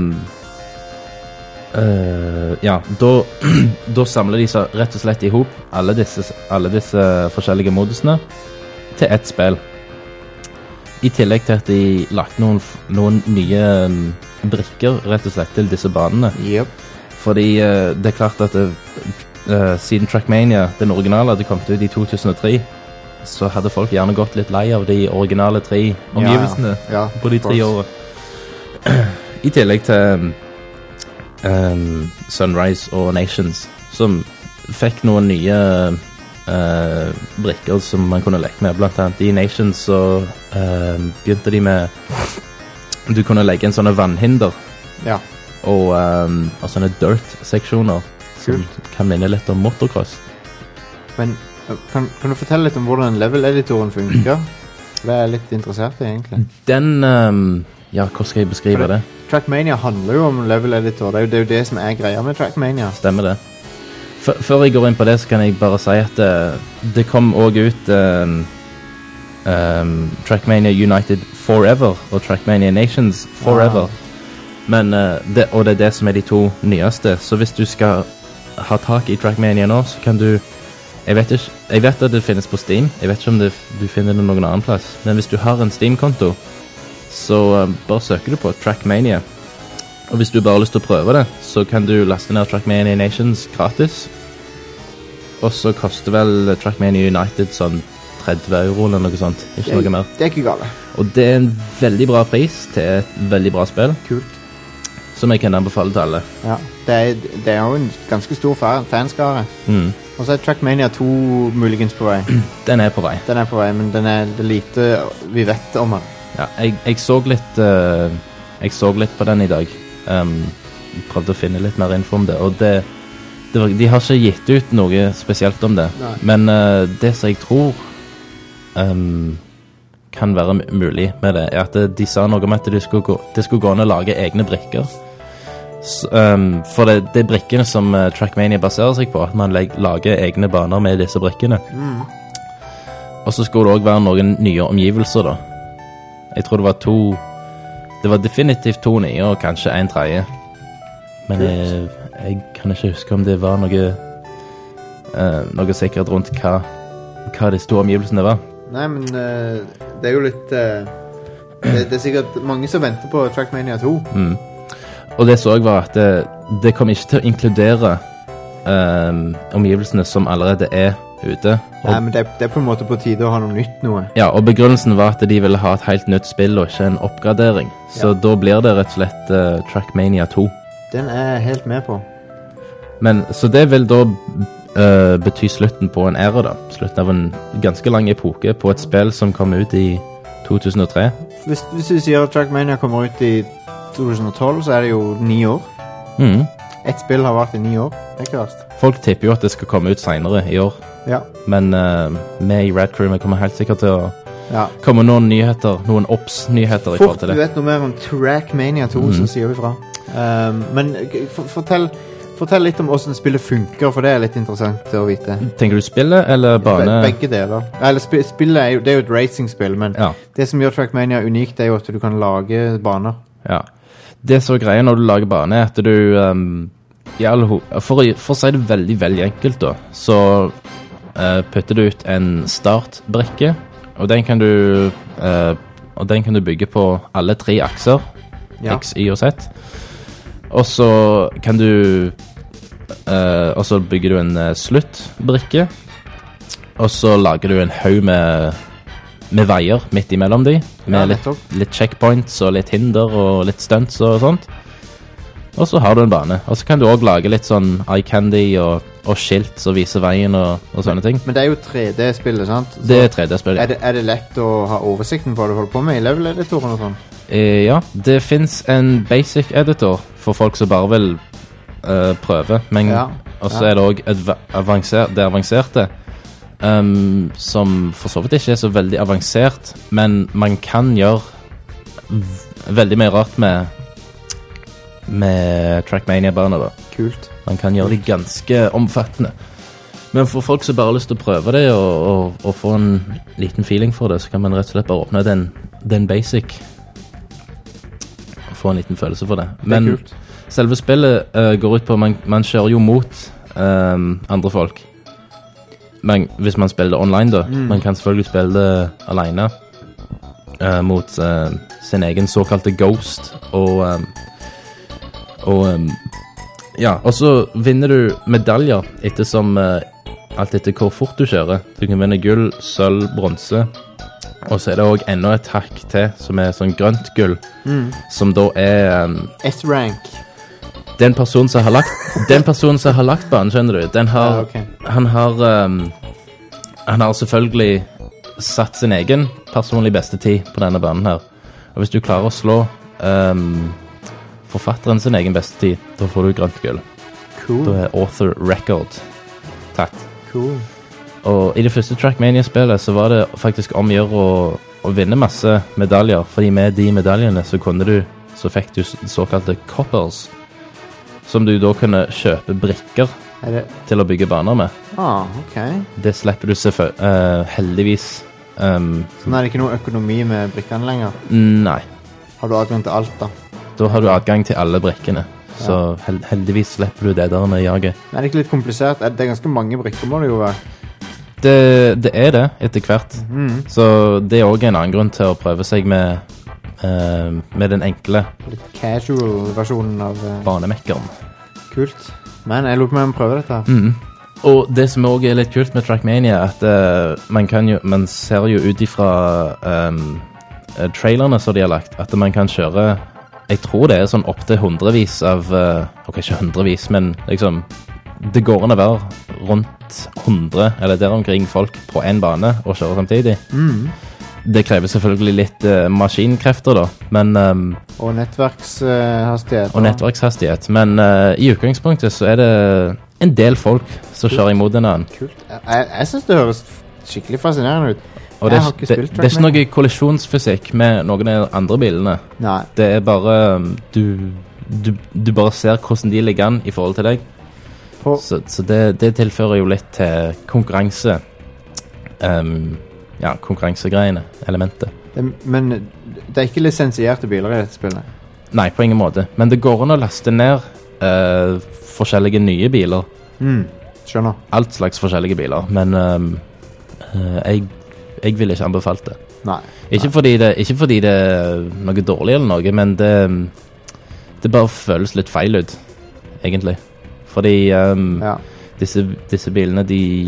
C: da samler de seg rett og slett ihop alle disse forskjellige modusene til ett spill. I tillegg til at de lagt noen nye brikker rett og slett til disse banene.
B: Yep.
C: Fordi det er klart at siden Trackmania, den originale, hadde kommet ut i 2003, så hadde folk gjerne gått litt lei av de originale 3 omgivelsene på de 3 årene. I tillegg til Sunrise og Nations, som fikk noen nye brikker som man kunne leke med. Blant annet i Nations så begynte de med du kunne legge en sånne vannhinder og sånne dirt-seksjoner som kan minne litt om motocross. Men
B: kan du fortelle litt om hvordan level-editoren funker? Det er jeg litt interessert i egentlig.
C: Den hva skal jeg beskrive det?
B: Trackmania handler jo om level-editor. Det er jo det som er greia med Trackmania.
C: Stemmer det. Før jeg går inn på det, så kan jeg bare si at det kom også ut Trackmania United Forever og Trackmania Nations Forever. Men, det er det som er de 2 nyeste. Så hvis du skal ha tak i Trackmania nå, så kan du... Jeg vet at det finnes på Steam. Jeg vet ikke om du finner det noen annen plass. Men hvis du har en Steam-konto, så bare søker du på Trackmania. Og hvis du bare har lyst til å prøve det, så kan du laste ned Trackmania Nations gratis. Og så koster vel Trackmania United sånn 30 euro eller noe sånt. Ikke noe mer.
B: Det er ikke gale.
C: Og det er en veldig bra pris til et veldig bra spill.
B: Kult.
C: Som jeg kan anbefale til alle.
B: Ja, det er jo en ganske stor fanskare. Og så er Trackmania 2 muligens på vei.
C: Den er på vei.
B: Men det er lite vi vet om den.
C: Ja, jeg så litt på den i dag. Prøvde å finne litt mer info om det. Og de har ikke gitt ut noe spesielt om det. Nei. Men det som jeg tror kan være mulig med det, er at de sa noe om at det skulle gå an å lage egne brikker. For det er brikkene som Trackmania baserer seg på, at man lager egne baner med disse brikkene. Og så skulle det også være noen nye omgivelser da. Jeg tror det var definitivt 2 nye og kanskje 1 tredje. Men jeg kan ikke huske om det var noe sikkert rundt hva de store omgivelsene var.
B: Nei, men det er jo litt det er sikkert mange som venter på Trackmania 2.
C: Og det så jeg var at det kom ikke til å inkludere omgivelsene som allerede er ute.
B: Nei, men det er på en måte på tide å ha noe nytt noe.
C: Ja, og begrunnelsen var at de ville ha et helt nytt spill og ikke en oppgradering. Så da blir det rett og slett Trackmania 2.
B: Den er jeg helt med på.
C: Men, så det vil da bety slutten på en æra da. Slutten av en ganske lang epoke på et spill som kom ut i 2003.
B: Hvis du sier at Trackmania kommer ut i 2012, så er det jo 9 år. Et spill har vært i 9 år. Det er ikke verst.
C: Folk tipper jo at det skal komme ut senere i år.
B: Ja.
C: Men vi i Red Crew kommer helt sikkert til å komme noen nyheter, noen OBS-nyheter i forhold til det.
B: Du vet noe mer om Trackmania 2, så sier vi fra. Men fortell Fortell litt om hvordan spillet funker, for det litt interessant å vite.
C: Tenker du spillet eller bane?
B: Begge deler. Eller spillet det jo et racingspill, men det som gjør Trackmania unikt er jo at du kan lage baner.
C: Ja. Det som er greia når du lager bane, er at du... for å si det veldig, veldig enkelt da, så putter du ut en startbrikke, og den kan du bygge på alle 3 akser, X, Y og Z. Og så kan du og så bygger du en sluttbrikke, og så lager du en haug med veier midt imellom de, med litt checkpoints og litt hinder og litt stunts og sånt. Og så har du en bane. Og så kan du også lage litt sånn eye candy og skilt som viser veien og sånne ting.
B: Men det er jo 3D-spillet, sant? Så
C: det er 3D-spillet,
B: Er det lett å ha oversikten på hva du holder på med i level-editoren og sånn?
C: Ja, det finnes en basic editor for folk som bare vil prøve, men også er det også det avanserte, som for så vidt ikke er så veldig avansert, men man kan gjøre veldig mye rart med Trackmania-baner da.
B: Kult.
C: Man kan gjøre det ganske omfattende. Men for folk som bare har lyst til å prøve det og få en liten feeling for det, så kan man rett og slett bare åpne den basic få en liten følelse for det. Men selve spillet går ut på man kjører jo mot andre folk. Men hvis man spiller det online da, man kan selvfølgelig spille det alene mot sin egen såkalte ghost og så vinner du medaljer alt etter hvor fort du kjører. Du kan vinne gull, sølv, bronse. Og så er det også enda et hakk til, som er sånn grønt gull, som da er...
B: S-rank.
C: Den personen som har lagt banen, skjønner du, han har selvfølgelig satt sin egen personlig beste tid på denne banen her. Og hvis du klarer å slå forfatteren sin egen beste tid, da får du grønt gull.
B: Cool.
C: Da er author record tatt.
B: Cool.
C: Og i det første Trackmania-spillet så var det faktisk om å gjøre å vinne masse medaljer, fordi med de medaljene så fikk du såkalte coppers, som du da kunne kjøpe brikker til å bygge baner med.
B: Ok.
C: Det slipper du heldigvis.
B: Så nå er det ikke noe økonomi med brikkene lenger?
C: Nei.
B: Har du adgang til alt da?
C: Da har du adgang til alle brikkene. Så heldigvis slipper du det der med jaget.
B: Er det ikke litt komplisert? Det er ganske mange brikker må det jo være.
C: Det er det etter hvert. Så det er også en annen grunn til å prøve seg med den enkle
B: litt casual versjonen av
C: banemekkeren.
B: Kult. Men jeg lurer på om jeg prøver dette her.
C: Og det som også er litt kult med Trackmania er at man ser jo ut ifra trailerne som de har lagt, at man kan kjøre, jeg tror det er sånn opp til hundrevis av ok, ikke hundrevis, men liksom det går an å være rundt 100 eller der omkring folk på en bane og kjøre samtidig. Det krever selvfølgelig litt maskinkrefter da, men
B: og nettverkshastighet.
C: Og nettverkshastighet, men i utgangspunktet så er det en del folk som kjører imot en annen.
B: Kult. Jeg synes det høres skikkelig fascinerende ut.
C: Og det er ikke noe kollisjonsfysikk med noen av de andre bilene.
B: Nei.
C: Det er bare du bare ser hvordan de ligger an i forhold til deg. Så det tilfører jo litt til konkurranse konkurransegreiene, elementet.
B: Men det er ikke lisensierte biler i dette spillet?
C: Nei, på ingen måte. Men det går an å laste ned forskjellige nye biler.
B: Skjønner.
C: Alt slags forskjellige biler, men jeg vil ikke anbefalt det.
B: Nei.
C: Ikke fordi det er noe dårlig eller noe, men det bare føles litt feil ut, egentlig. Fordi disse bilene,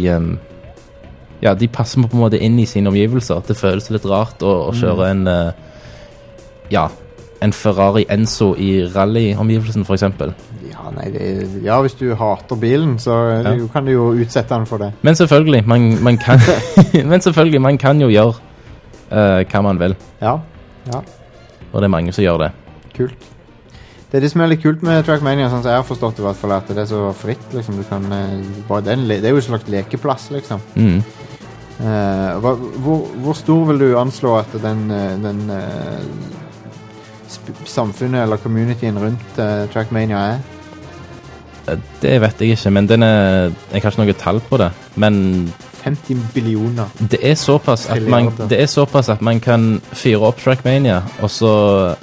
C: de passer på en måte inn i sine omgivelser. Det føles litt rart å kjøre en Ferrari Enzo i rally-omgivelsen, for eksempel.
B: Hvis du hater bilen, så kan du jo utsette den for det.
C: Men selvfølgelig, man kan man kan jo gjøre hva man vil.
B: Ja.
C: Og det er mange som gjør det.
B: Kult. Det er det som er litt kult med Trackmania, sånn som jeg har forstått i hvert fall, at det er så fritt, liksom. Du kan det er jo en slags lekeplass, liksom. Hvor stor vil du anslå at den samfunnet eller communityen rundt Trackmania er?
C: Det vet jeg ikke, men jeg har ikke noe tall på det. Men
B: 50 billioner.
C: Det er såpass at man kan fyre opp Trackmania, og så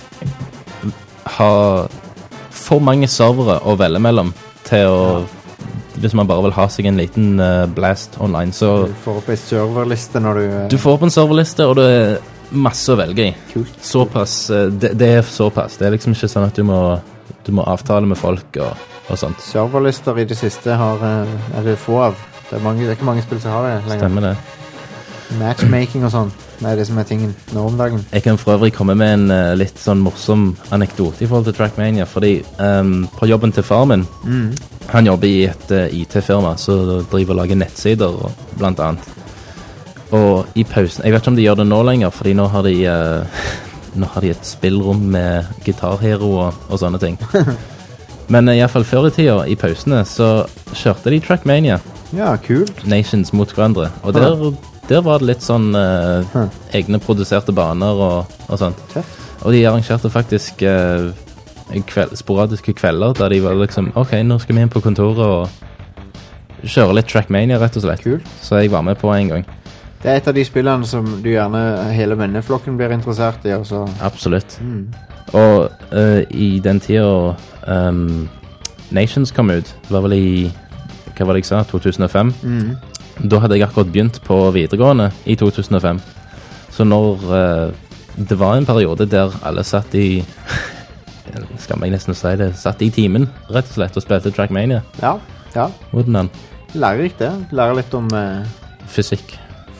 C: ha for mange servere å velge mellom til å hvis man bare vil ha seg en liten blast online, så
B: du får opp en serverliste når
C: du får opp en serverliste, og det er masse å velge i. Kult. Såpass, det er såpass. Det er liksom ikke sånn at du må avtale med folk og sånt.
B: Serverlister i det siste er det få av. Det er ikke mange spill som har det lenger.
C: Stemmer det.
B: Matchmaking og sånn. Det er det som er tingen nå om dagen.
C: Jeg kan for øvrig komme med en litt sånn morsom anekdote i forhold til Trackmania, fordi på jobben til far min, han jobber i et IT-firma, så driver og lager nettsider, blant annet. Og i pausen, jeg vet ikke om de gjør det nå lenger, fordi nå har de et spillrom med gitarhero og sånne ting. Men i hvert fall før i tida, i pausene, så kjørte de Trackmania.
B: Ja, kult.
C: Nations mot hverandre. Og der var det litt sånn egne produserte baner og sånt.
B: Tøft.
C: Og de arrangerte faktisk sporadiske kvelder der de var liksom, ok, nå skal vi inn på kontoret og kjøre litt Trackmania, rett og slett.
B: Kult.
C: Så jeg var med på en gang.
B: Det er et av de spillene som du gjerne hele venneflokken blir interessert i. Også.
C: Absolutt. Og i den tida Nations kom ut, det var vel i, hva var det jeg sa, 2005? Da hadde jeg akkurat begynt på videregående i 2005. Så når det var en periode der alle satt i skal jeg nesten si det, satt i timen, rett og slett, og spilte Trackmania.
B: Ja.
C: Hvordan?
B: Lærerikt det. Lærer litt om
C: fysikk.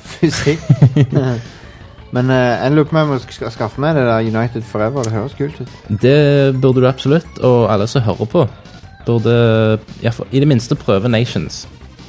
B: Men jeg lurer på meg om jeg skal skaffe meg det der United Forever. Det høres kult ut.
C: Det burde du absolutt, og alle som hører på burde i det minste prøve Nations.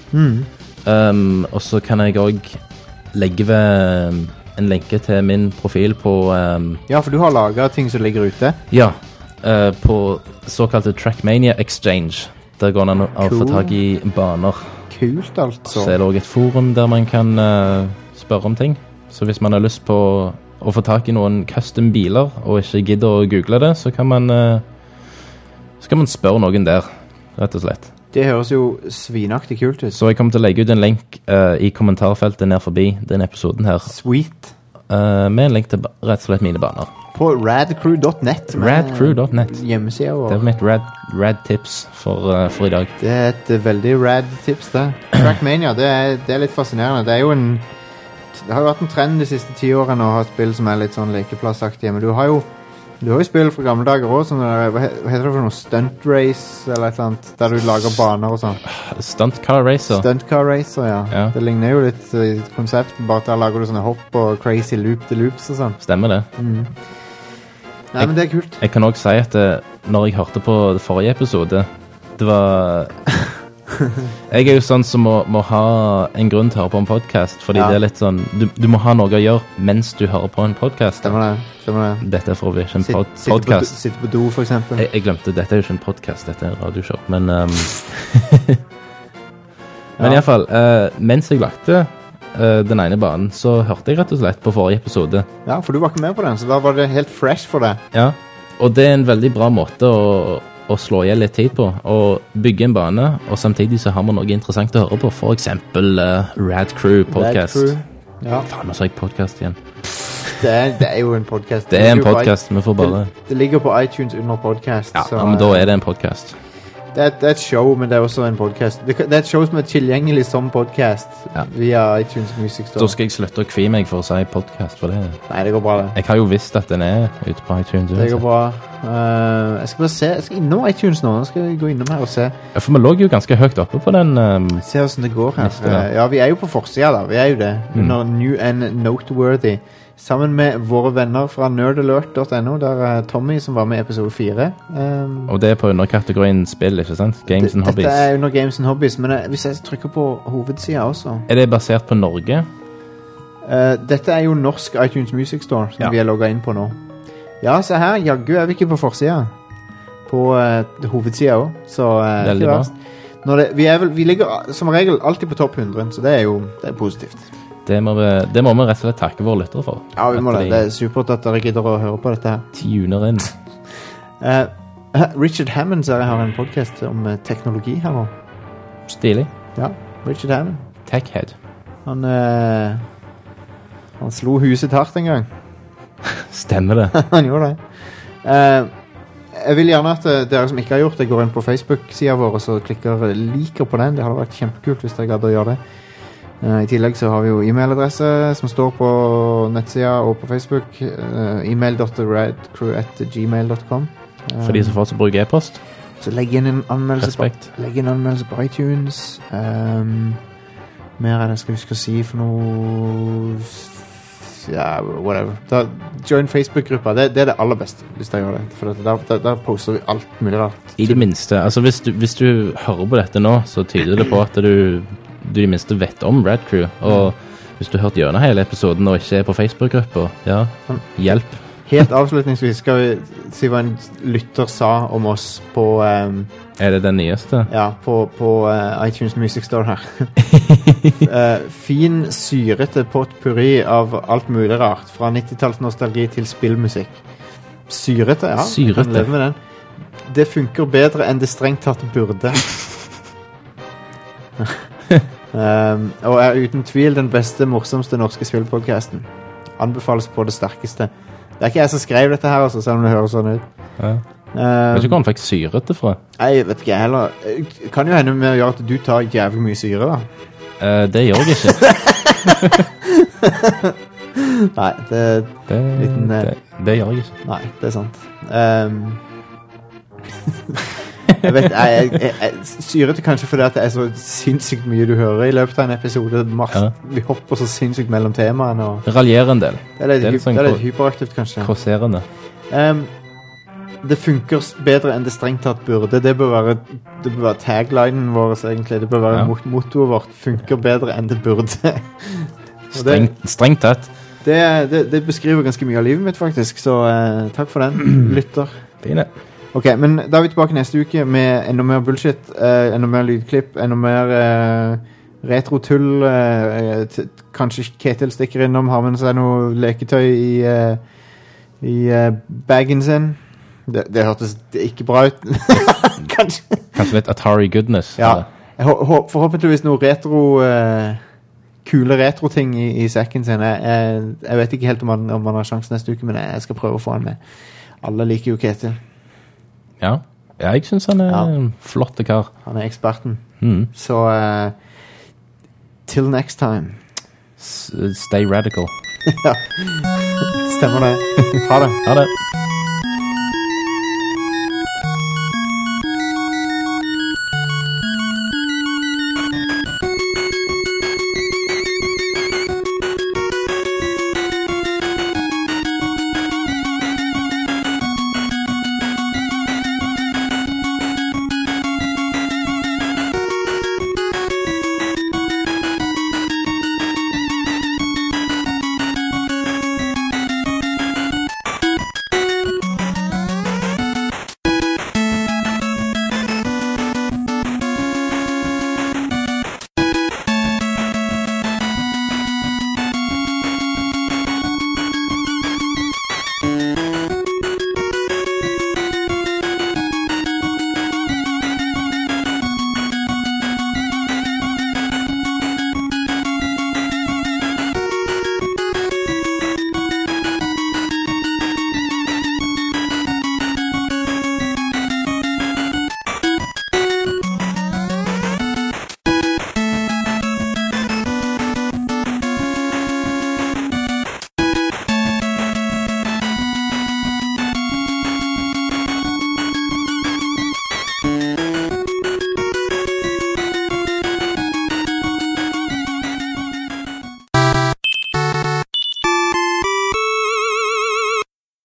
C: Og så kan jeg også legge ved en lenke til min profil på
B: ja, for du har laget ting som ligger ute.
C: Ja, på såkalte Trackmania Exchange. Der går det an å få tag i baner.
B: Kult, altså.
C: Så er det også et forum der man kan spørre om ting. Så hvis man har lyst på å få tag i noen custom biler, og ikke gidder å google det, så kan man spørre noen der, rett og slett.
B: Det høres jo svinaktig kult ut.
C: Så jeg kommer til å legge ut en link i kommentarfeltet ned forbi denne episoden her.
B: Sweet.
C: Med en link til rett og slett mine baner.
B: På radcrew.net.
C: Radcrew.net.
B: Hjemmesida vår.
C: Det er mitt rad tips for i dag.
B: Det er et veldig rad tips, det. Trackmania, det er litt fascinerende. Det er jo det har jo vært en trend de siste 10 årene å ha spill som er litt sånn lekeplassaktige, men du har jo spill fra gamle dager også, sånn hva heter det for noe? Stunt Race eller et eller annet, der du lager baner og sånn.
C: Stunt Car Racer.
B: Stunt Car Racer, ja. Det ligner jo litt i konseptet, bare der lager du sånne hopp og crazy loops og sånn.
C: Stemmer det.
B: Nei, men det er kult.
C: Jeg kan også si at når jeg hørte på forrige episode, det var... Jeg er jo sånn som må ha en grunn til å høre på en podcast, fordi det er litt sånn, du må ha noe å gjøre mens du hører på en podcast.
B: Stemmer det.
C: Dette er for å bli ikke en podcast.
B: Sitte på do, for eksempel.
C: Jeg glemte, dette er jo ikke en podcast, dette er en radioshow, men men i hvert fall, mens jeg lagte den ene banen, så hørte jeg rett og slett på forrige episode.
B: Ja, for du var ikke med på den, så da var det helt fresh for deg.
C: Ja, og det er en veldig bra måte å slå igjen litt tid på, og bygge en bane, og samtidig så har man noe interessant å høre på, for eksempel Rad Crew podcast.
B: Rad Crew, ja.
C: Faen, nå sa jeg podcast igjen.
B: Det er jo en podcast.
C: Det er en podcast, vi får bare...
B: Det ligger på iTunes under podcast.
C: Ja, men da er det en podcast.
B: Det er et show, men det er også en podcast. Det er et show som er tilgjengelig som podcast via iTunes Music Store.
C: Da skal jeg slutte å kvi meg for å si podcast for det.
B: Nei, det går bra det.
C: Jeg har jo visst at den er ute på iTunes.
B: Det går bra. Jeg skal bare se, jeg skal innom iTunes nå. Jeg skal gå innom her og se.
C: Ja, for vi lå jo ganske høyt oppe på den
B: se hvordan det går her. Ja, vi er jo på forsida da. Vi er jo det. Under New and Noteworthy. Sammen med våre venner fra nerdalert.no, der er Tommy som var med i episode 4.
C: Og det er på underkategorien spill, ikke sant? Games and Hobbies.
B: Dette er under Games and Hobbies, men hvis jeg trykker på hovedsida også...
C: Er det basert på Norge?
B: Dette er jo norsk iTunes Music Store, som vi har logget inn på nå. Ja, se her, jaggu er vi ikke på forsida. På hovedsida også, så...
C: Veldig bra.
B: Vi ligger som regel alltid på topp 100, så det er positivt.
C: Det må vi rett og slett takke våre lyttere for.
B: Ja, vi må det. Det er supert at dere gidder å høre på dette her.
C: Tuner inn.
B: Richard Hammond så har en podcast om teknologi her nå.
C: Stilig.
B: Ja, Richard Hammond.
C: Techhead.
B: Han slo huset hardt en gang.
C: Stemmer det.
B: Han gjorde det. Jeg vil gjerne at dere som ikke har gjort det, går inn på Facebook-siden vår og så klikker liker på den. Det hadde vært kjempekult hvis dere gadd å gjøre det. I tillegg så har vi jo e-mailadresse som står på nettsiden og på Facebook. email.radcrew@gmail.com.
C: For de som fortsatt bruker e-post.
B: Så legg inn en anmeldelse på iTunes. Mer enn jeg skal huske å si for noe. Ja, whatever. Join Facebook-gruppa. Det er det aller beste hvis jeg gjør det. For der poster vi alt mulig rart.
C: I det minste. Altså hvis du hører på dette nå, så tyder det på at du i det minste vet om Rad Crew. Og hvis du har hørt gjennom hele episoden og ikke er på Facebook-gruppa, ja, hjelp.
B: Helt avslutningsvis skal vi si hva en lytter sa om oss på...
C: er det den nyeste?
B: Ja, på iTunes Music Store her. Fin, syrete potpurri av alt mulig rart. Fra 90-talls nostalgi til spillmusikk. Syrete, ja.
C: Syrete.
B: Kan leve med den. Det funker bedre enn det strengt tatt burde. Og er uten tvil den beste, morsomste norske spillpodcasten. Anbefales på det sterkeste. Det er ikke jeg som skrev dette her, altså, selv om det høres sånn ut.
C: Ja. Vet du hvor han fikk syrete fra?
B: Jeg vet ikke heller. Kan jo hende med å gjøre at du tar jævlig mye syre, da.
C: Det gjør jeg ikke.
B: Nei, det
C: gjør jeg ikke.
B: Nei, det er sant. Jeg vet, syrete kanskje fordi at det er så sinnssykt mye du hører i løpet av en episode. Vi hopper så sinnssykt mellom temaene.
C: Raljerer en del.
B: Det er litt hyperaktivt, kanskje.
C: Korserende.
B: Det funker bedre enn det strengt tatt burde. Det bør være taglinen vår, egentlig. Det bør være mottoet vårt. Funker bedre enn det burde.
C: Strengt tatt.
B: Det beskriver ganske mye av livet mitt, faktisk. Så takk for den, lytter.
C: Fine.
B: Ok, men da er vi tilbake neste uke med enda mer bullshit, enda mer lydklipp, enda mer retro-tull. Kanskje Ketil stikker innom, har med seg noe leketøy i bagen sin. Det hørtes ikke bra ut.
C: Kanskje litt Atari goodness.
B: Ja, forhåpentligvis noe kule retro-ting i sekken sin. Jeg vet ikke helt om man har sjanse neste uke, men jeg skal prøve å få han med. Alle liker jo Ketil.
C: Ja, jeg synes han er en flotte kar.
B: Han er eksperten. Så till next time.
C: Stay radical.
B: Ja, stemmer det. Ha det.
C: Ha det.